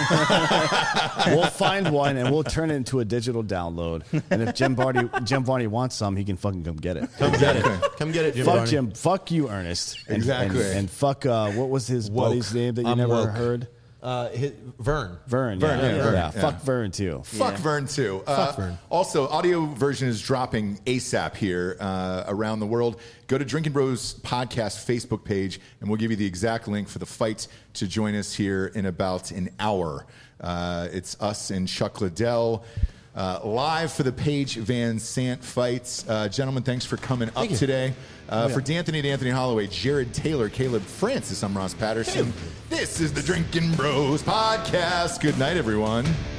We'll find one and we'll turn it into a digital download. And if Jim Varney Jim Varney wants some, he can fucking come get it. Come get it. Come get it, Jim fuck Varney. Jim. Fuck you, Ernest. And, Exactly. And, and fuck. Uh, what was his Woke. buddy's name that you I'm never woke. heard? Uh, his, Vern. Vern. Vern, Yeah, yeah, yeah, Vern. yeah. Yeah. Fuck Vern too. Fuck Yeah. Vern too. Fuck Uh, Vern. Also, audio version is dropping ASAP here uh, around the world. Go to Drinking Bros Podcast Facebook page, and we'll give you the exact link for the fight to join us here in about an hour. Uh, it's us and Chuck Liddell. Uh, live for the Paige Van Sant fights. Uh, gentlemen, thanks for coming up you. today. Uh, For D'Anthony, D'Anthony Holloway, Jared Taylor, Caleb Francis, I'm Ross Patterson. This is the Drinking Bros Podcast. Good night, everyone.